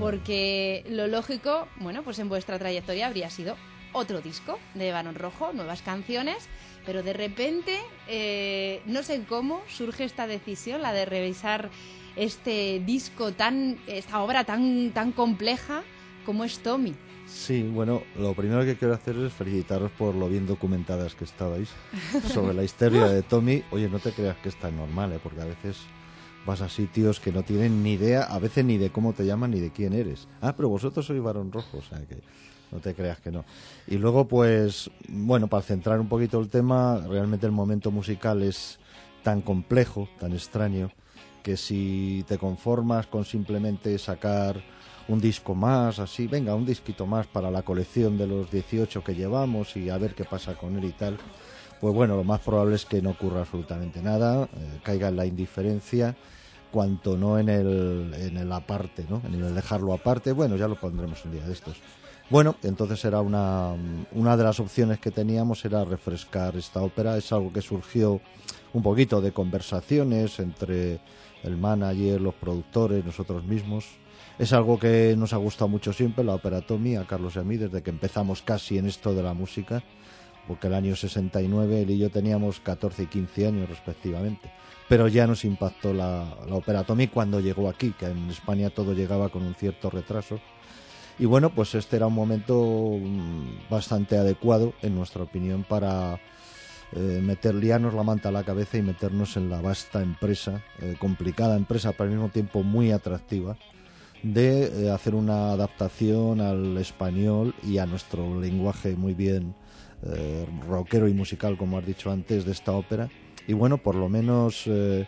porque lo lógico, bueno, pues en vuestra trayectoria habría sido otro disco de Barón Rojo, nuevas canciones, pero de repente, eh, no sé cómo, surge esta decisión, la de revisar este disco tan, esta obra tan, tan compleja como es Tommy. Sí, bueno, lo primero que quiero hacer es felicitaros por lo bien documentadas que estabais sobre la historia de Tommy. Oye, no te creas que es tan normal, ¿eh? Porque a veces vas a sitios que no tienen ni idea, a veces ni de cómo te llaman ni de quién eres. Ah, pero vosotros sois Barón Rojo, o sea que no te creas que no. Y luego, pues, bueno, para centrar un poquito el tema, realmente el momento musical es tan complejo, tan extraño, que si te conformas con simplemente sacar un disco más, así, venga, un disquito más para la colección de los dieciocho que llevamos y a ver qué pasa con él y tal, pues bueno, lo más probable es que no ocurra absolutamente nada, eh, caiga en la indiferencia, cuanto no en el, en el aparte, ¿no? En el dejarlo aparte. Bueno, ya lo pondremos un día de estos. Bueno, entonces era una, una de las opciones que teníamos era refrescar esta ópera. Es algo que surgió un poquito de conversaciones entre el manager, los productores, nosotros mismos. Es algo que nos ha gustado mucho siempre, la ópera Tommy, a Carlos y a mí, desde que empezamos casi en esto de la música, porque el año sesenta y nueve él y yo teníamos catorce y quince años respectivamente. Pero ya nos impactó la, la ópera Tommy cuando llegó aquí, que en España todo llegaba con un cierto retraso. Y bueno, pues este era un momento bastante adecuado, en nuestra opinión, para eh, meter, liarnos la manta a la cabeza y meternos en la vasta empresa, eh, complicada empresa, pero al mismo tiempo muy atractiva, de eh, hacer una adaptación al español y a nuestro lenguaje muy bien eh, rockero y musical, como has dicho antes, de esta ópera. Y bueno, por lo menos eh,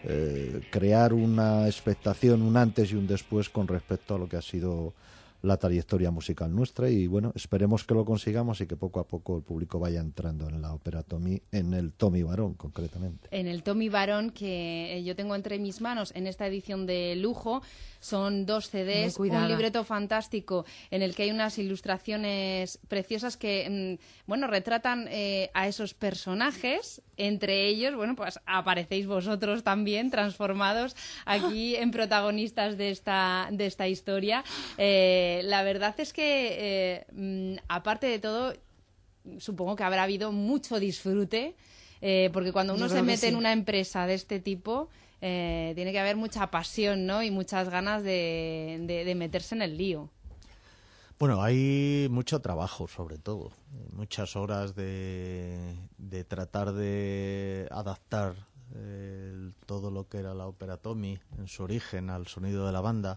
eh, crear una expectación, un antes y un después con respecto a lo que ha sido la trayectoria musical nuestra. Y bueno, esperemos que lo consigamos y que poco a poco el público vaya entrando en la ópera Tommy, en el Tommy Barón concretamente. En el Tommy Barón, que yo tengo entre mis manos en esta edición de lujo, son dos C Ds, un libreto fantástico en el que hay unas ilustraciones preciosas que, bueno, retratan eh, a esos personajes. Entre ellos, bueno, pues aparecéis vosotros también, transformados aquí en protagonistas de esta, de esta historia. Eh, la verdad es que, eh, aparte de todo, supongo que habrá habido mucho disfrute, eh, porque cuando uno se mete sí. en una empresa de este tipo, eh, tiene que haber mucha pasión, ¿no? Y muchas ganas de, de, de meterse en el lío. Bueno, hay mucho trabajo, sobre todo, muchas horas de, de tratar de adaptar eh, todo lo que era la ópera Tommy en su origen al sonido de la banda,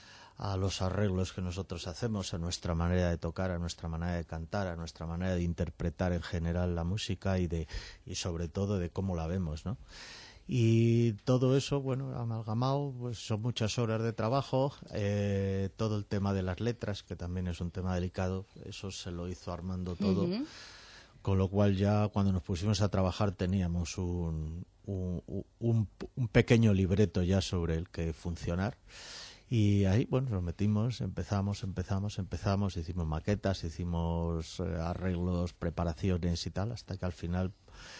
a los arreglos que nosotros hacemos, a nuestra manera de tocar, a nuestra manera de cantar, a nuestra manera de interpretar en general la música y de y sobre todo de cómo la vemos, ¿no? Y todo eso, bueno, amalgamado, pues son muchas horas de trabajo, eh, todo el tema de las letras, que también es un tema delicado, eso se lo hizo Armando todo, uh-huh. Con lo cual ya cuando nos pusimos a trabajar teníamos un, un, un, un pequeño libreto ya sobre el que funcionar. Y ahí, bueno, nos metimos, empezamos, empezamos, empezamos, hicimos maquetas, hicimos eh, arreglos, preparaciones y tal, hasta que al final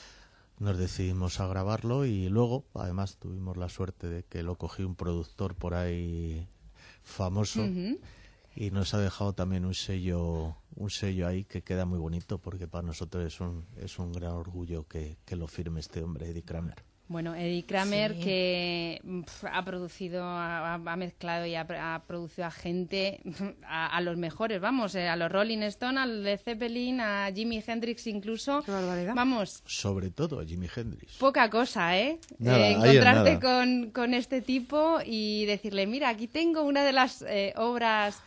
nos decidimos a grabarlo y luego, además, tuvimos la suerte de que lo cogió un productor por ahí famoso uh-huh. y nos ha dejado también un sello un sello ahí que queda muy bonito porque para nosotros es un, es un gran orgullo que, que lo firme este hombre, Eddie Kramer. Bueno, Eddie Kramer, Sí. que pf, ha producido, ha, ha mezclado y ha, ha producido a gente, a, a los mejores, vamos, eh, a los Rolling Stones, al Led Zeppelin, a Jimi Hendrix incluso. Qué barbaridad. Vamos, Sobre todo a Jimi Hendrix. poca cosa, ¿eh? Nada, Eh, ahí es encontrarte nada. con, con este tipo y decirle, mira, aquí tengo una de las eh, obras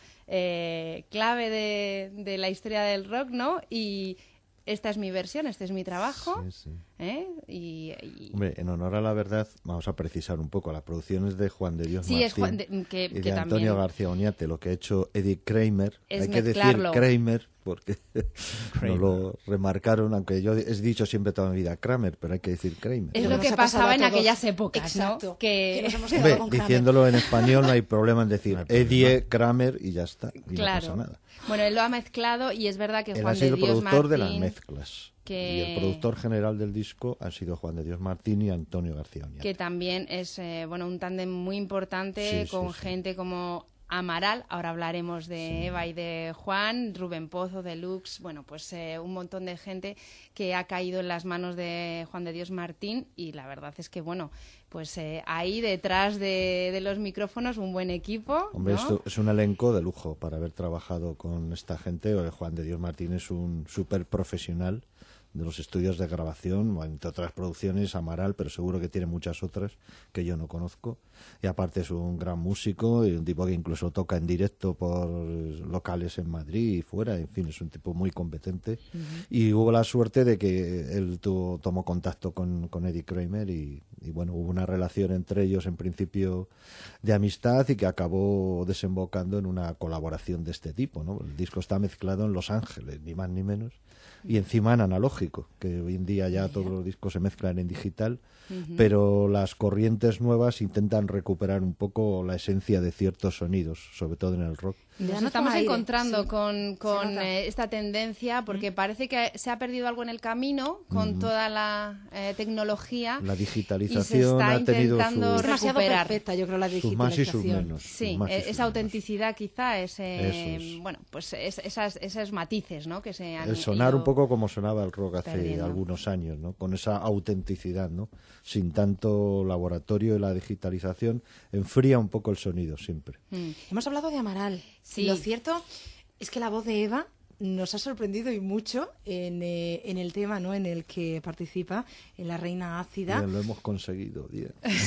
eh, clave de, de la historia del rock, ¿no? Y esta es mi versión, este es mi trabajo. Sí, sí. ¿eh? Y, y- Hombre, en honor a la verdad, vamos a precisar un poco. Las producciones de Juan de Dios Sí, Martín es Juan de- que- y que de Antonio también- García Oñate, lo que ha hecho Eddie Kramer. Es Hay que decir mezclarlo. Kramer porque Kramer. nos lo remarcaron, aunque yo he dicho siempre toda mi vida Kramer, pero hay que decir Kramer. es Lo lo que que nos ha pasado pasaba a en todos. aquellas épocas, Exacto. ¿no? Que, Que nos hemos Hombre, quedado con Kramer. diciéndolo en español no hay problema en decir No hay problema. Eddie Kramer y ya está, y claro. no pasa nada. Bueno, él lo ha mezclado y es verdad que Él Juan ha sido de Dios productor de las Martín, mezclas. que- Y el productor general del disco han sido Juan de Dios Martín y Antonio García Oñate. que también es eh, bueno un tándem muy importante Sí, con sí, sí. gente como Amaral, ahora hablaremos de Eva y de Juan, Rubén Pozo, Deluxe, bueno, pues eh, un montón de gente que ha caído en las manos de Juan de Dios Martín y la verdad es que, bueno, pues eh, ahí detrás de, de los micrófonos un buen equipo, Hombre, ¿no? esto es un elenco de lujo para haber trabajado con esta gente. Eh, Juan de Dios Martín es un súper profesional de los estudios de grabación, bueno, entre otras producciones, Amaral, pero seguro que tiene muchas otras que yo no conozco. Y aparte es un gran músico y un tipo que incluso toca en directo por locales en Madrid y fuera. En fin, es un tipo muy competente. Y hubo la suerte de que él tuvo, tomó contacto con, con Eddie Kramer y, y bueno, hubo una relación entre ellos en principio de amistad y que acabó desembocando en una colaboración de este tipo, ¿no? El disco está mezclado en Los Ángeles, ni más ni menos, y encima en analógico, que hoy en día ya todos los discos se mezclan en digital, Ujú. pero las corrientes nuevas intentan recuperar un poco la esencia de ciertos sonidos, sobre todo en el rock. Ya Nos no estamos toma aire, encontrando sí. con, con nota. eh, esta tendencia porque parece que se ha perdido algo en el camino con Ujú. toda la eh, tecnología. La Y se digitalización está ha tenido intentando sus, Es demasiado recuperar. perfecta, yo creo, la sus más y sus digitalización. menos. sus Sí, más y eh, sus esa menos. autenticidad quizá, ese, Eso es. bueno, pues es- esas, esos matices, ¿no? Que se han El sonar ido un poco como sonaba el rock hace perdiendo. algunos años, ¿no? Con esa autenticidad, ¿no? Sin tanto laboratorio y la digitalización enfría un poco el sonido siempre. Mm. Hemos hablado de Amaral. Sí. Lo cierto es que la voz de Eva nos ha sorprendido y mucho en, eh, en el tema, ¿no?, en el que participa, en La Reina Ácida. Bien, lo hemos conseguido, bien.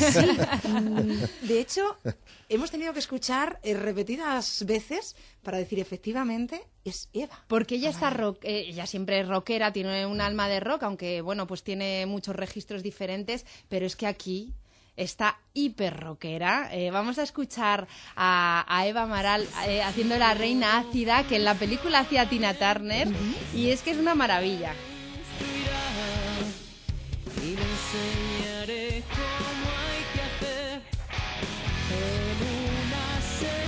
Mm, De hecho, hemos tenido que escuchar eh, repetidas veces para decir efectivamente es Eva. Porque ella está rock, eh, ella siempre es rockera, tiene un alma de rock, aunque bueno, pues tiene muchos registros diferentes, pero es que aquí está hiper rockera. Eh, vamos a escuchar a, a Eva Amaral eh, haciendo La Reina Ácida, que en la película hacía Tina Turner, y es que es una maravilla. Y le enseñaré cómo hay que hacer en una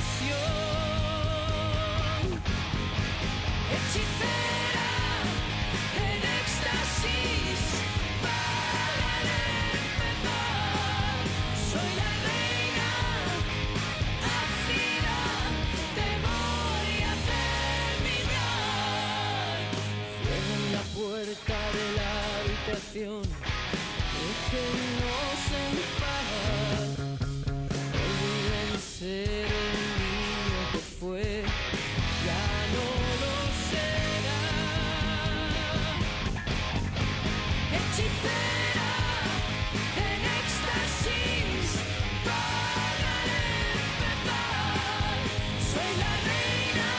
sesión. Hechicera en éxtasis para empezar. Soy la reina ácida, te voy a hacer vibrar. Cierren la puerta de la habitación, déjennos en paz. Olvídense del niño que fue, ya no lo será. Hechicera en éxtasis para empezar. Soy la reina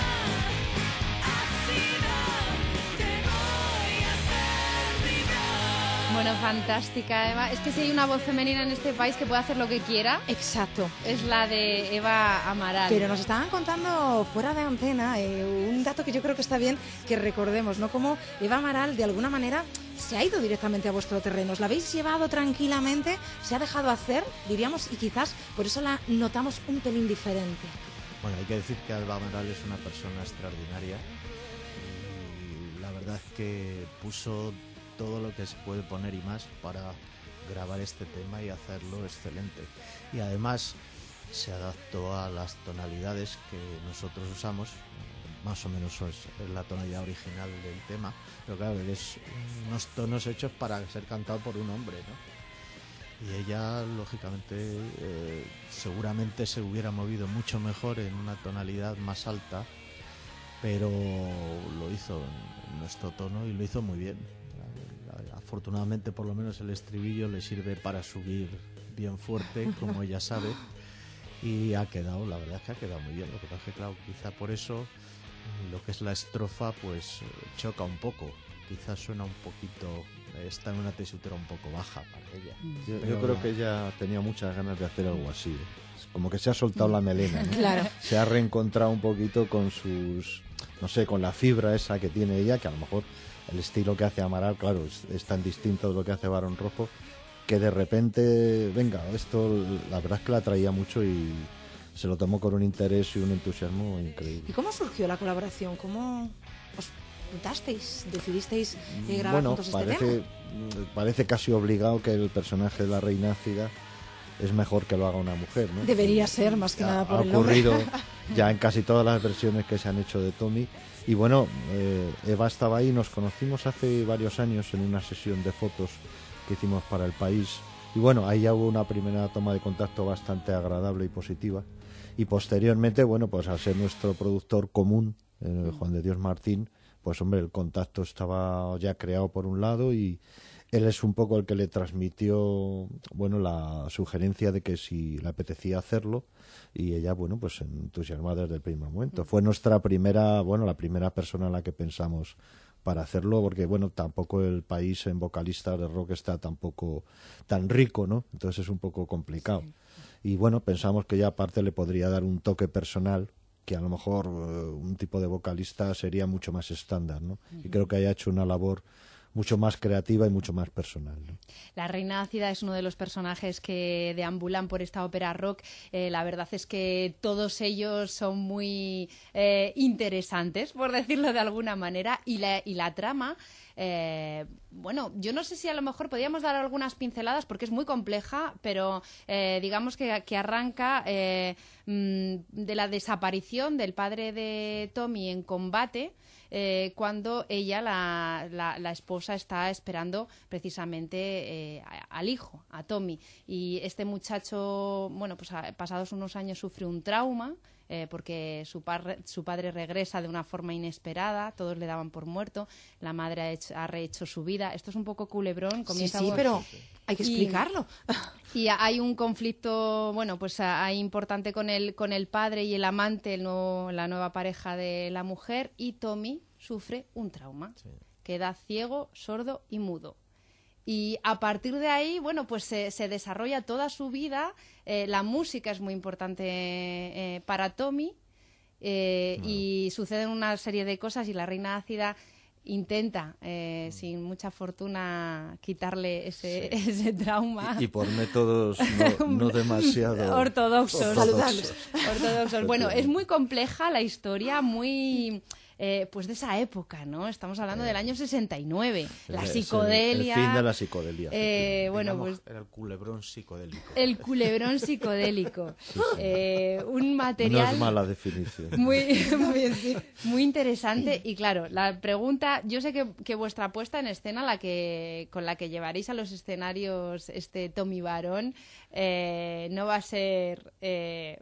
ácida, te voy a hacer vibrar. Bueno, fantástica, Eva. Es que si hay una voz femenina en este país que puede hacer lo que quiera, exacto, es la de Eva Amaral. Pero nos estaban contando fuera de antena eh, un dato que yo creo que está bien que recordemos, ¿no? Como Eva Amaral de alguna manera se ha ido directamente a vuestro terreno, os la habéis llevado tranquilamente, se ha dejado hacer, diríamos, y quizás por eso la notamos un pelín diferente. Bueno, hay que decir que Eva Amaral es una persona extraordinaria y la verdad es que puso todo lo que se puede poner y más para grabar este tema y hacerlo excelente. Y además se adaptó a las tonalidades que nosotros usamos, más o menos es la tonalidad original del tema, pero claro, es unos tonos hechos para ser cantado por un hombre, ¿no? Y ella, lógicamente, eh, seguramente se hubiera movido mucho mejor en una tonalidad más alta, pero lo hizo en nuestro tono y lo hizo muy bien. Afortunadamente, por lo menos el estribillo le sirve para subir bien fuerte, como ella sabe, y ha quedado, la verdad es que ha quedado muy bien. Lo que pasa es que, claro, quizá por eso lo que es la estrofa pues choca un poco, quizás suena un poquito, está en una tesitura un poco baja para ella. Yo, yo creo que ella tenía muchas ganas de hacer algo así, ¿eh? Como que se ha soltado la melena, ¿no? Claro. Se ha reencontrado un poquito con sus, no sé, con la fibra esa que tiene ella, que a lo mejor el estilo que hace Amaral, claro, es, es tan distinto de lo que hace Barón Rojo, que de repente, venga, esto la verdad es que la atraía mucho y se lo tomó con un interés y un entusiasmo increíble. ¿Y cómo surgió la colaboración? ¿Cómo os juntasteis? ¿Decidisteis eh, grabar bueno, juntos parece, este tema? parece casi obligado que el personaje de la reina ácida es mejor que lo haga una mujer, ¿no? Debería ser, más que ha, nada por ha el nombre. ocurrido ya en casi todas las versiones que se han hecho de Tommy. Y bueno, eh, Eva estaba ahí, nos conocimos hace varios años en una sesión de fotos que hicimos para El País. Y bueno, ahí ya hubo una primera toma de contacto bastante agradable y positiva. Y posteriormente, bueno, pues al ser nuestro productor común, eh, Juan de Dios Martín, pues hombre, el contacto estaba ya creado por un lado y él es un poco el que le transmitió, bueno, la sugerencia de que si le apetecía hacerlo, y ella, bueno, pues entusiasmada desde el primer momento. Fue nuestra primera, bueno, la primera persona en la que pensamos para hacerlo, porque, bueno, tampoco el país en vocalistas de rock está tampoco tan rico, ¿no? Entonces es un poco complicado. Sí. Y, bueno, pensamos que ya aparte le podría dar un toque personal, que a lo mejor uh, un tipo de vocalista sería mucho más estándar, ¿no? Uh-huh. Y creo que haya hecho una labor mucho más creativa y mucho más personal, ¿no? La reina ácida es uno de los personajes que deambulan por esta ópera rock. Eh, la verdad es que todos ellos son muy eh, interesantes, por decirlo de alguna manera, y la, y la trama... Eh, bueno, yo no sé si a lo mejor podríamos dar algunas pinceladas porque es muy compleja, pero eh, digamos que, que arranca eh, de la desaparición del padre de Tommy en combate, eh, cuando ella, la, la, la esposa, está esperando precisamente eh, al hijo, a Tommy. Y este muchacho, bueno, pues pasados unos años sufre un trauma, Eh, porque su, par, su padre regresa de una forma inesperada, todos le daban por muerto, la madre ha, hecho, ha rehecho su vida. Esto es un poco culebrón. Comienza sí, sí, pero hay que explicarlo. Y, y hay un conflicto, bueno, pues hay importante con el, con el padre y el amante, el nuevo, la nueva pareja de la mujer, y Tommy sufre un trauma. Sí. Queda ciego, sordo y mudo. Y a partir de ahí, bueno, pues se, se desarrolla toda su vida. Eh, la música es muy importante eh, para Tommy eh, no. y suceden una serie de cosas y la reina ácida intenta, eh, sin mucha fortuna, quitarle ese, sí. ese trauma. Y, y por métodos no, no demasiado ortodoxos. ortodoxos. ortodoxos. Bueno, es muy compleja la historia, muy... Eh, pues de esa época, ¿no? Estamos hablando eh, del año sesenta y nueve. La psicodelia. El fin de la psicodelia. Eh, bueno, Digamos, pues era el culebrón psicodélico. El culebrón psicodélico. Sí, sí. Eh, un material. No es mala definición. Muy, muy, sí, muy interesante. Y claro, la pregunta, yo sé que, que vuestra puesta en escena, la que con la que llevaréis a los escenarios este Tommy Barón, eh, no va a ser. Eh,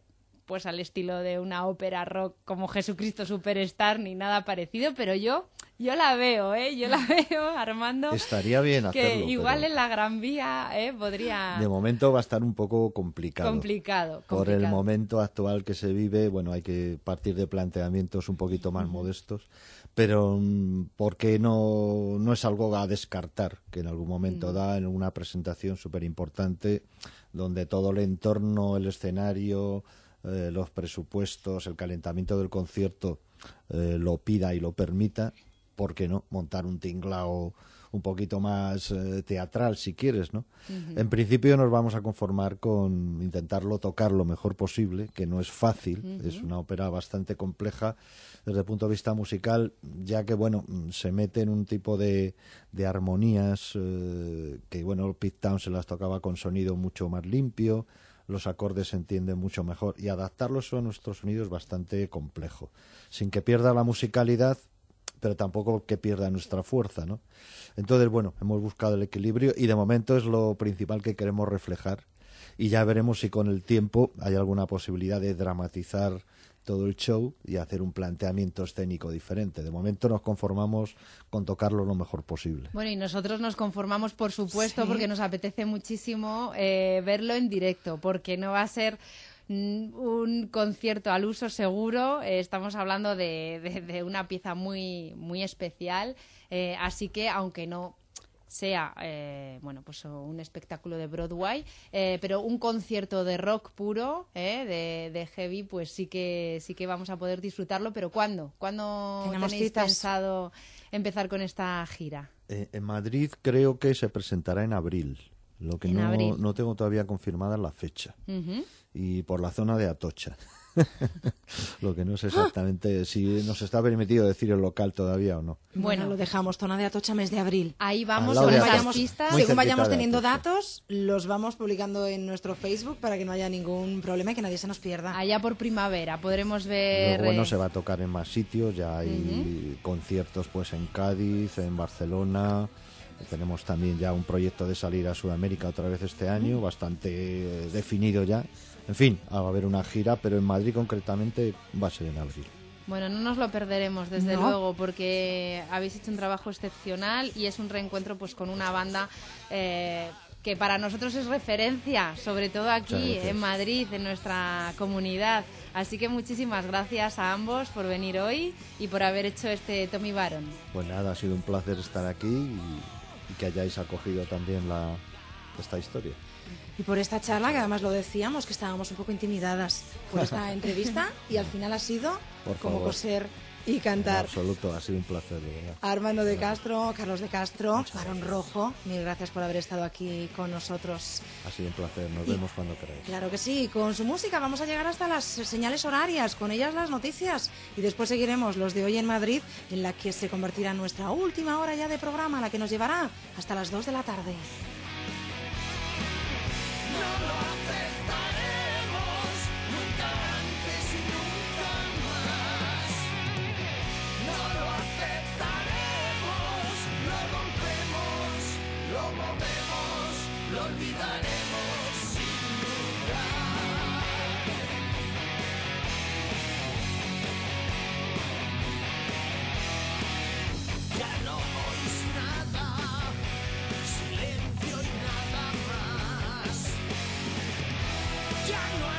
pues al estilo de una ópera rock como Jesucristo Superstar ni nada parecido, pero yo yo la veo, ¿eh? Yo la veo, Armando. Estaría bien que hacerlo. igual pero en la Gran Vía, ¿eh? Podría... de momento va a estar un poco complicado. Complicado, Por complicado. el momento actual que se vive, bueno, hay que partir de planteamientos un poquito más uh-huh. modestos, pero ¿por qué no, no es algo a descartar? Que en algún momento uh-huh. da en una presentación súper importante, donde todo el entorno, el escenario, eh, los presupuestos, el calentamiento del concierto eh, lo pida y lo permita. ¿Por qué no? Montar un tinglao un poquito más eh, teatral, si quieres, ¿no? Uh-huh. En principio nos vamos a conformar con intentarlo tocar lo mejor posible, que no es fácil, uh-huh. es una ópera bastante compleja desde el punto de vista musical, ya que, bueno, se mete en un tipo de, de armonías eh, que, bueno, Pete Townshend las tocaba con sonido mucho más limpio, los acordes se entienden mucho mejor, y adaptarlos a nuestros sonidos es bastante complejo, sin que pierda la musicalidad, pero tampoco que pierda nuestra fuerza, ¿no? Entonces, bueno, hemos buscado el equilibrio y de momento es lo principal que queremos reflejar, y ya veremos si con el tiempo hay alguna posibilidad de dramatizar todo el show y hacer un planteamiento escénico diferente. De momento nos conformamos con tocarlo lo mejor posible. Bueno, y nosotros nos conformamos, por supuesto, Sí. porque nos apetece muchísimo eh, verlo en directo, porque no va a ser un concierto al uso seguro, eh, estamos hablando de, de, de una pieza muy, muy especial, eh, así que aunque no sea eh, bueno, pues un espectáculo de Broadway, eh, pero un concierto de rock puro, eh, de, de heavy, pues sí que sí que vamos a poder disfrutarlo. Pero ¿cuándo? ¿Cuándo Tenemos tenéis citas. pensado empezar con esta gira? Eh, en Madrid creo que se presentará en abril. Lo que En no, abril. no tengo todavía confirmada la fecha. Uh-huh. Y por la zona de Atocha. Lo que no sé exactamente si nos está permitido decir el local todavía o no. Bueno, lo dejamos, zona de Atocha, mes de abril. Ahí Al vamos lado con de esas Atocha. pistas. Muy Según cerquita vayamos de teniendo Atocha. datos, los vamos publicando en nuestro Facebook para que no haya ningún problema y que nadie se nos pierda. Allá por primavera podremos ver... Luego, bueno, eh, se va a tocar en más sitios, ya hay conciertos pues en Cádiz, en Barcelona. Tenemos también ya un proyecto de salir a Sudamérica otra vez este año, bastante eh, definido ya. En fin, va a haber una gira, pero en Madrid concretamente va a ser en abril. Bueno, no nos lo perderemos, desde No. luego, porque habéis hecho un trabajo excepcional y es un reencuentro pues con una banda eh, que para nosotros es referencia, sobre todo aquí Muchas gracias. en Madrid, en nuestra comunidad. Así que muchísimas gracias a ambos por venir hoy y por haber hecho este Tommy Baron. Pues nada, ha sido un placer estar aquí y, y que hayáis acogido también la, esta historia. Y por esta charla, que además lo decíamos, que estábamos un poco intimidadas por esta entrevista y al final ha sido Por como favor. coser y En cantar. absoluto, ha sido un placer, de verdad. Armando de Castro, Carlos de Castro, Barón Rojo, mil gracias por haber estado aquí con nosotros. Ha sido un placer, nos Y- vemos cuando queráis. Claro que sí, con su música vamos a llegar hasta las señales horarias, con ellas las noticias y después seguiremos los de hoy en Madrid, en la que se convertirá en nuestra última hora ya de programa, la que nos llevará hasta las dos de la tarde. No lo aceptaremos nunca antes y nunca más. No lo aceptaremos, lo rompemos, lo movemos, lo olvidaremos sin dudar. Ya no oís nada, silencio y nada más. Ya no